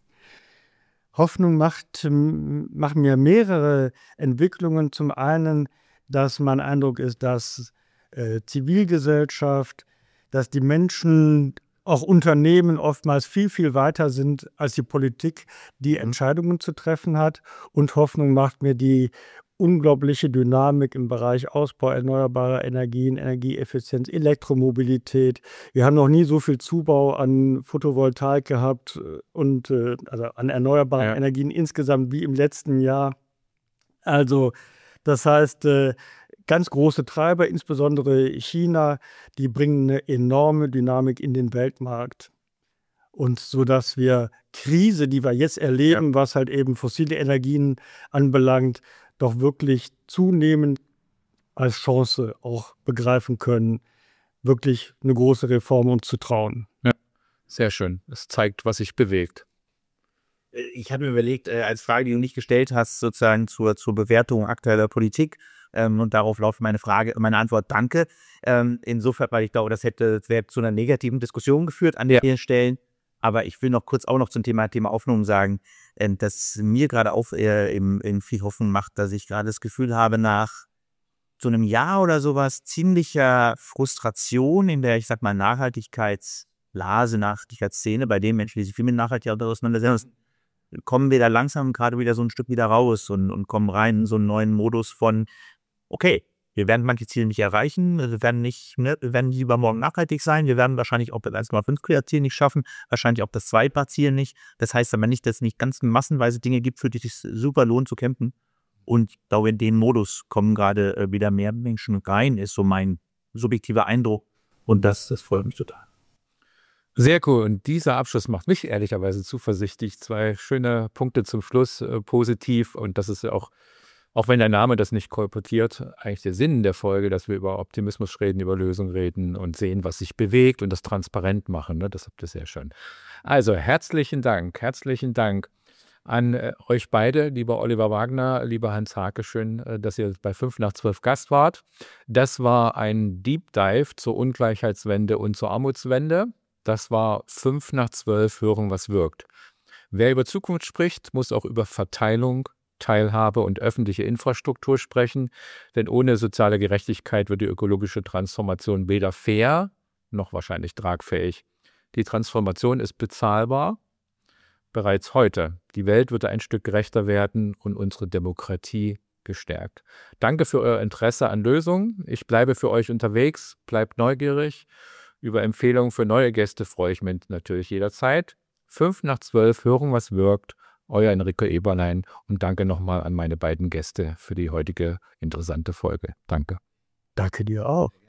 Hoffnung machen mir mehrere Entwicklungen. Zum einen, dass mein Eindruck ist, dass Zivilgesellschaft, dass die Menschen, auch Unternehmen oftmals viel, viel weiter sind als die Politik, die Entscheidungen zu treffen hat. Und Hoffnung macht mir die unglaubliche Dynamik im Bereich Ausbau erneuerbarer Energien, Energieeffizienz, Elektromobilität. Wir haben noch nie so viel Zubau an Photovoltaik gehabt und also an erneuerbaren Energien insgesamt wie im letzten Jahr. Also das heißt, ganz große Treiber, insbesondere China, die bringen eine enorme Dynamik in den Weltmarkt. Und so dass wir Krise, die wir jetzt erleben, was halt eben fossile Energien anbelangt, doch wirklich zunehmend als Chance auch begreifen können, wirklich eine große Reform uns zu trauen. Ja, sehr schön. Es zeigt, was sich bewegt. Ich hatte mir überlegt, als Frage, die du nicht gestellt hast, sozusagen zur Bewertung aktueller Politik, und darauf lautet meine Antwort, danke. Insofern, weil ich glaube, das wäre zu einer negativen Diskussion geführt an den Stellen. Aber ich will noch kurz auch noch zum Thema Hoffnung sagen, dass mir gerade auch in viel Hoffnung macht, dass ich gerade das Gefühl habe, nach so einem Jahr oder sowas ziemlicher Frustration in der, ich sag mal, Nachhaltigkeitsszene, bei den Menschen, die sich viel mit Nachhaltigkeit auseinandersetzen, kommen wir da langsam gerade wieder so ein Stück wieder raus und kommen rein in so einen neuen Modus von, okay, wir werden manche Ziele nicht erreichen, wir werden nicht übermorgen nachhaltig sein, wir werden wahrscheinlich auch das 1,5 Grad Ziel nicht schaffen, wahrscheinlich auch das 2 Grad Ziel nicht. Das heißt aber nicht, dass es nicht ganz massenweise Dinge gibt, für die es sich super lohnt zu kämpfen. Und ich glaube, in den Modus kommen gerade wieder mehr Menschen rein, ist so mein subjektiver Eindruck. Und das freut mich total. Sehr cool. Und dieser Abschluss macht mich ehrlicherweise zuversichtlich. 2 schöne Punkte zum Schluss, positiv. Und das ist ja auch wenn der Name das nicht kolportiert, eigentlich der Sinn der Folge, dass wir über Optimismus reden, über Lösungen reden und sehen, was sich bewegt und das transparent machen. Ne? Das habt ihr sehr schön. Also herzlichen Dank an euch beide, lieber Oliver Wagner, lieber Hans Hake. Schön, dass ihr bei 5 nach 12 Gast wart. Das war ein Deep Dive zur Ungleichheitswende und zur Armutswende. Das war 5 nach 12 hören, was wirkt. Wer über Zukunft spricht, muss auch über Verteilung, Teilhabe und öffentliche Infrastruktur sprechen, denn ohne soziale Gerechtigkeit wird die ökologische Transformation weder fair noch wahrscheinlich tragfähig. Die Transformation ist bezahlbar bereits heute. Die Welt wird ein Stück gerechter werden und unsere Demokratie gestärkt. Danke für euer Interesse an Lösungen. Ich bleibe für euch unterwegs, bleibt neugierig. Über Empfehlungen für neue Gäste freue ich mich natürlich jederzeit. 5 nach 12 hören, was wirkt. Euer Enrico Eberlein und danke nochmal an meine beiden Gäste für die heutige interessante Folge. Danke. Danke dir auch.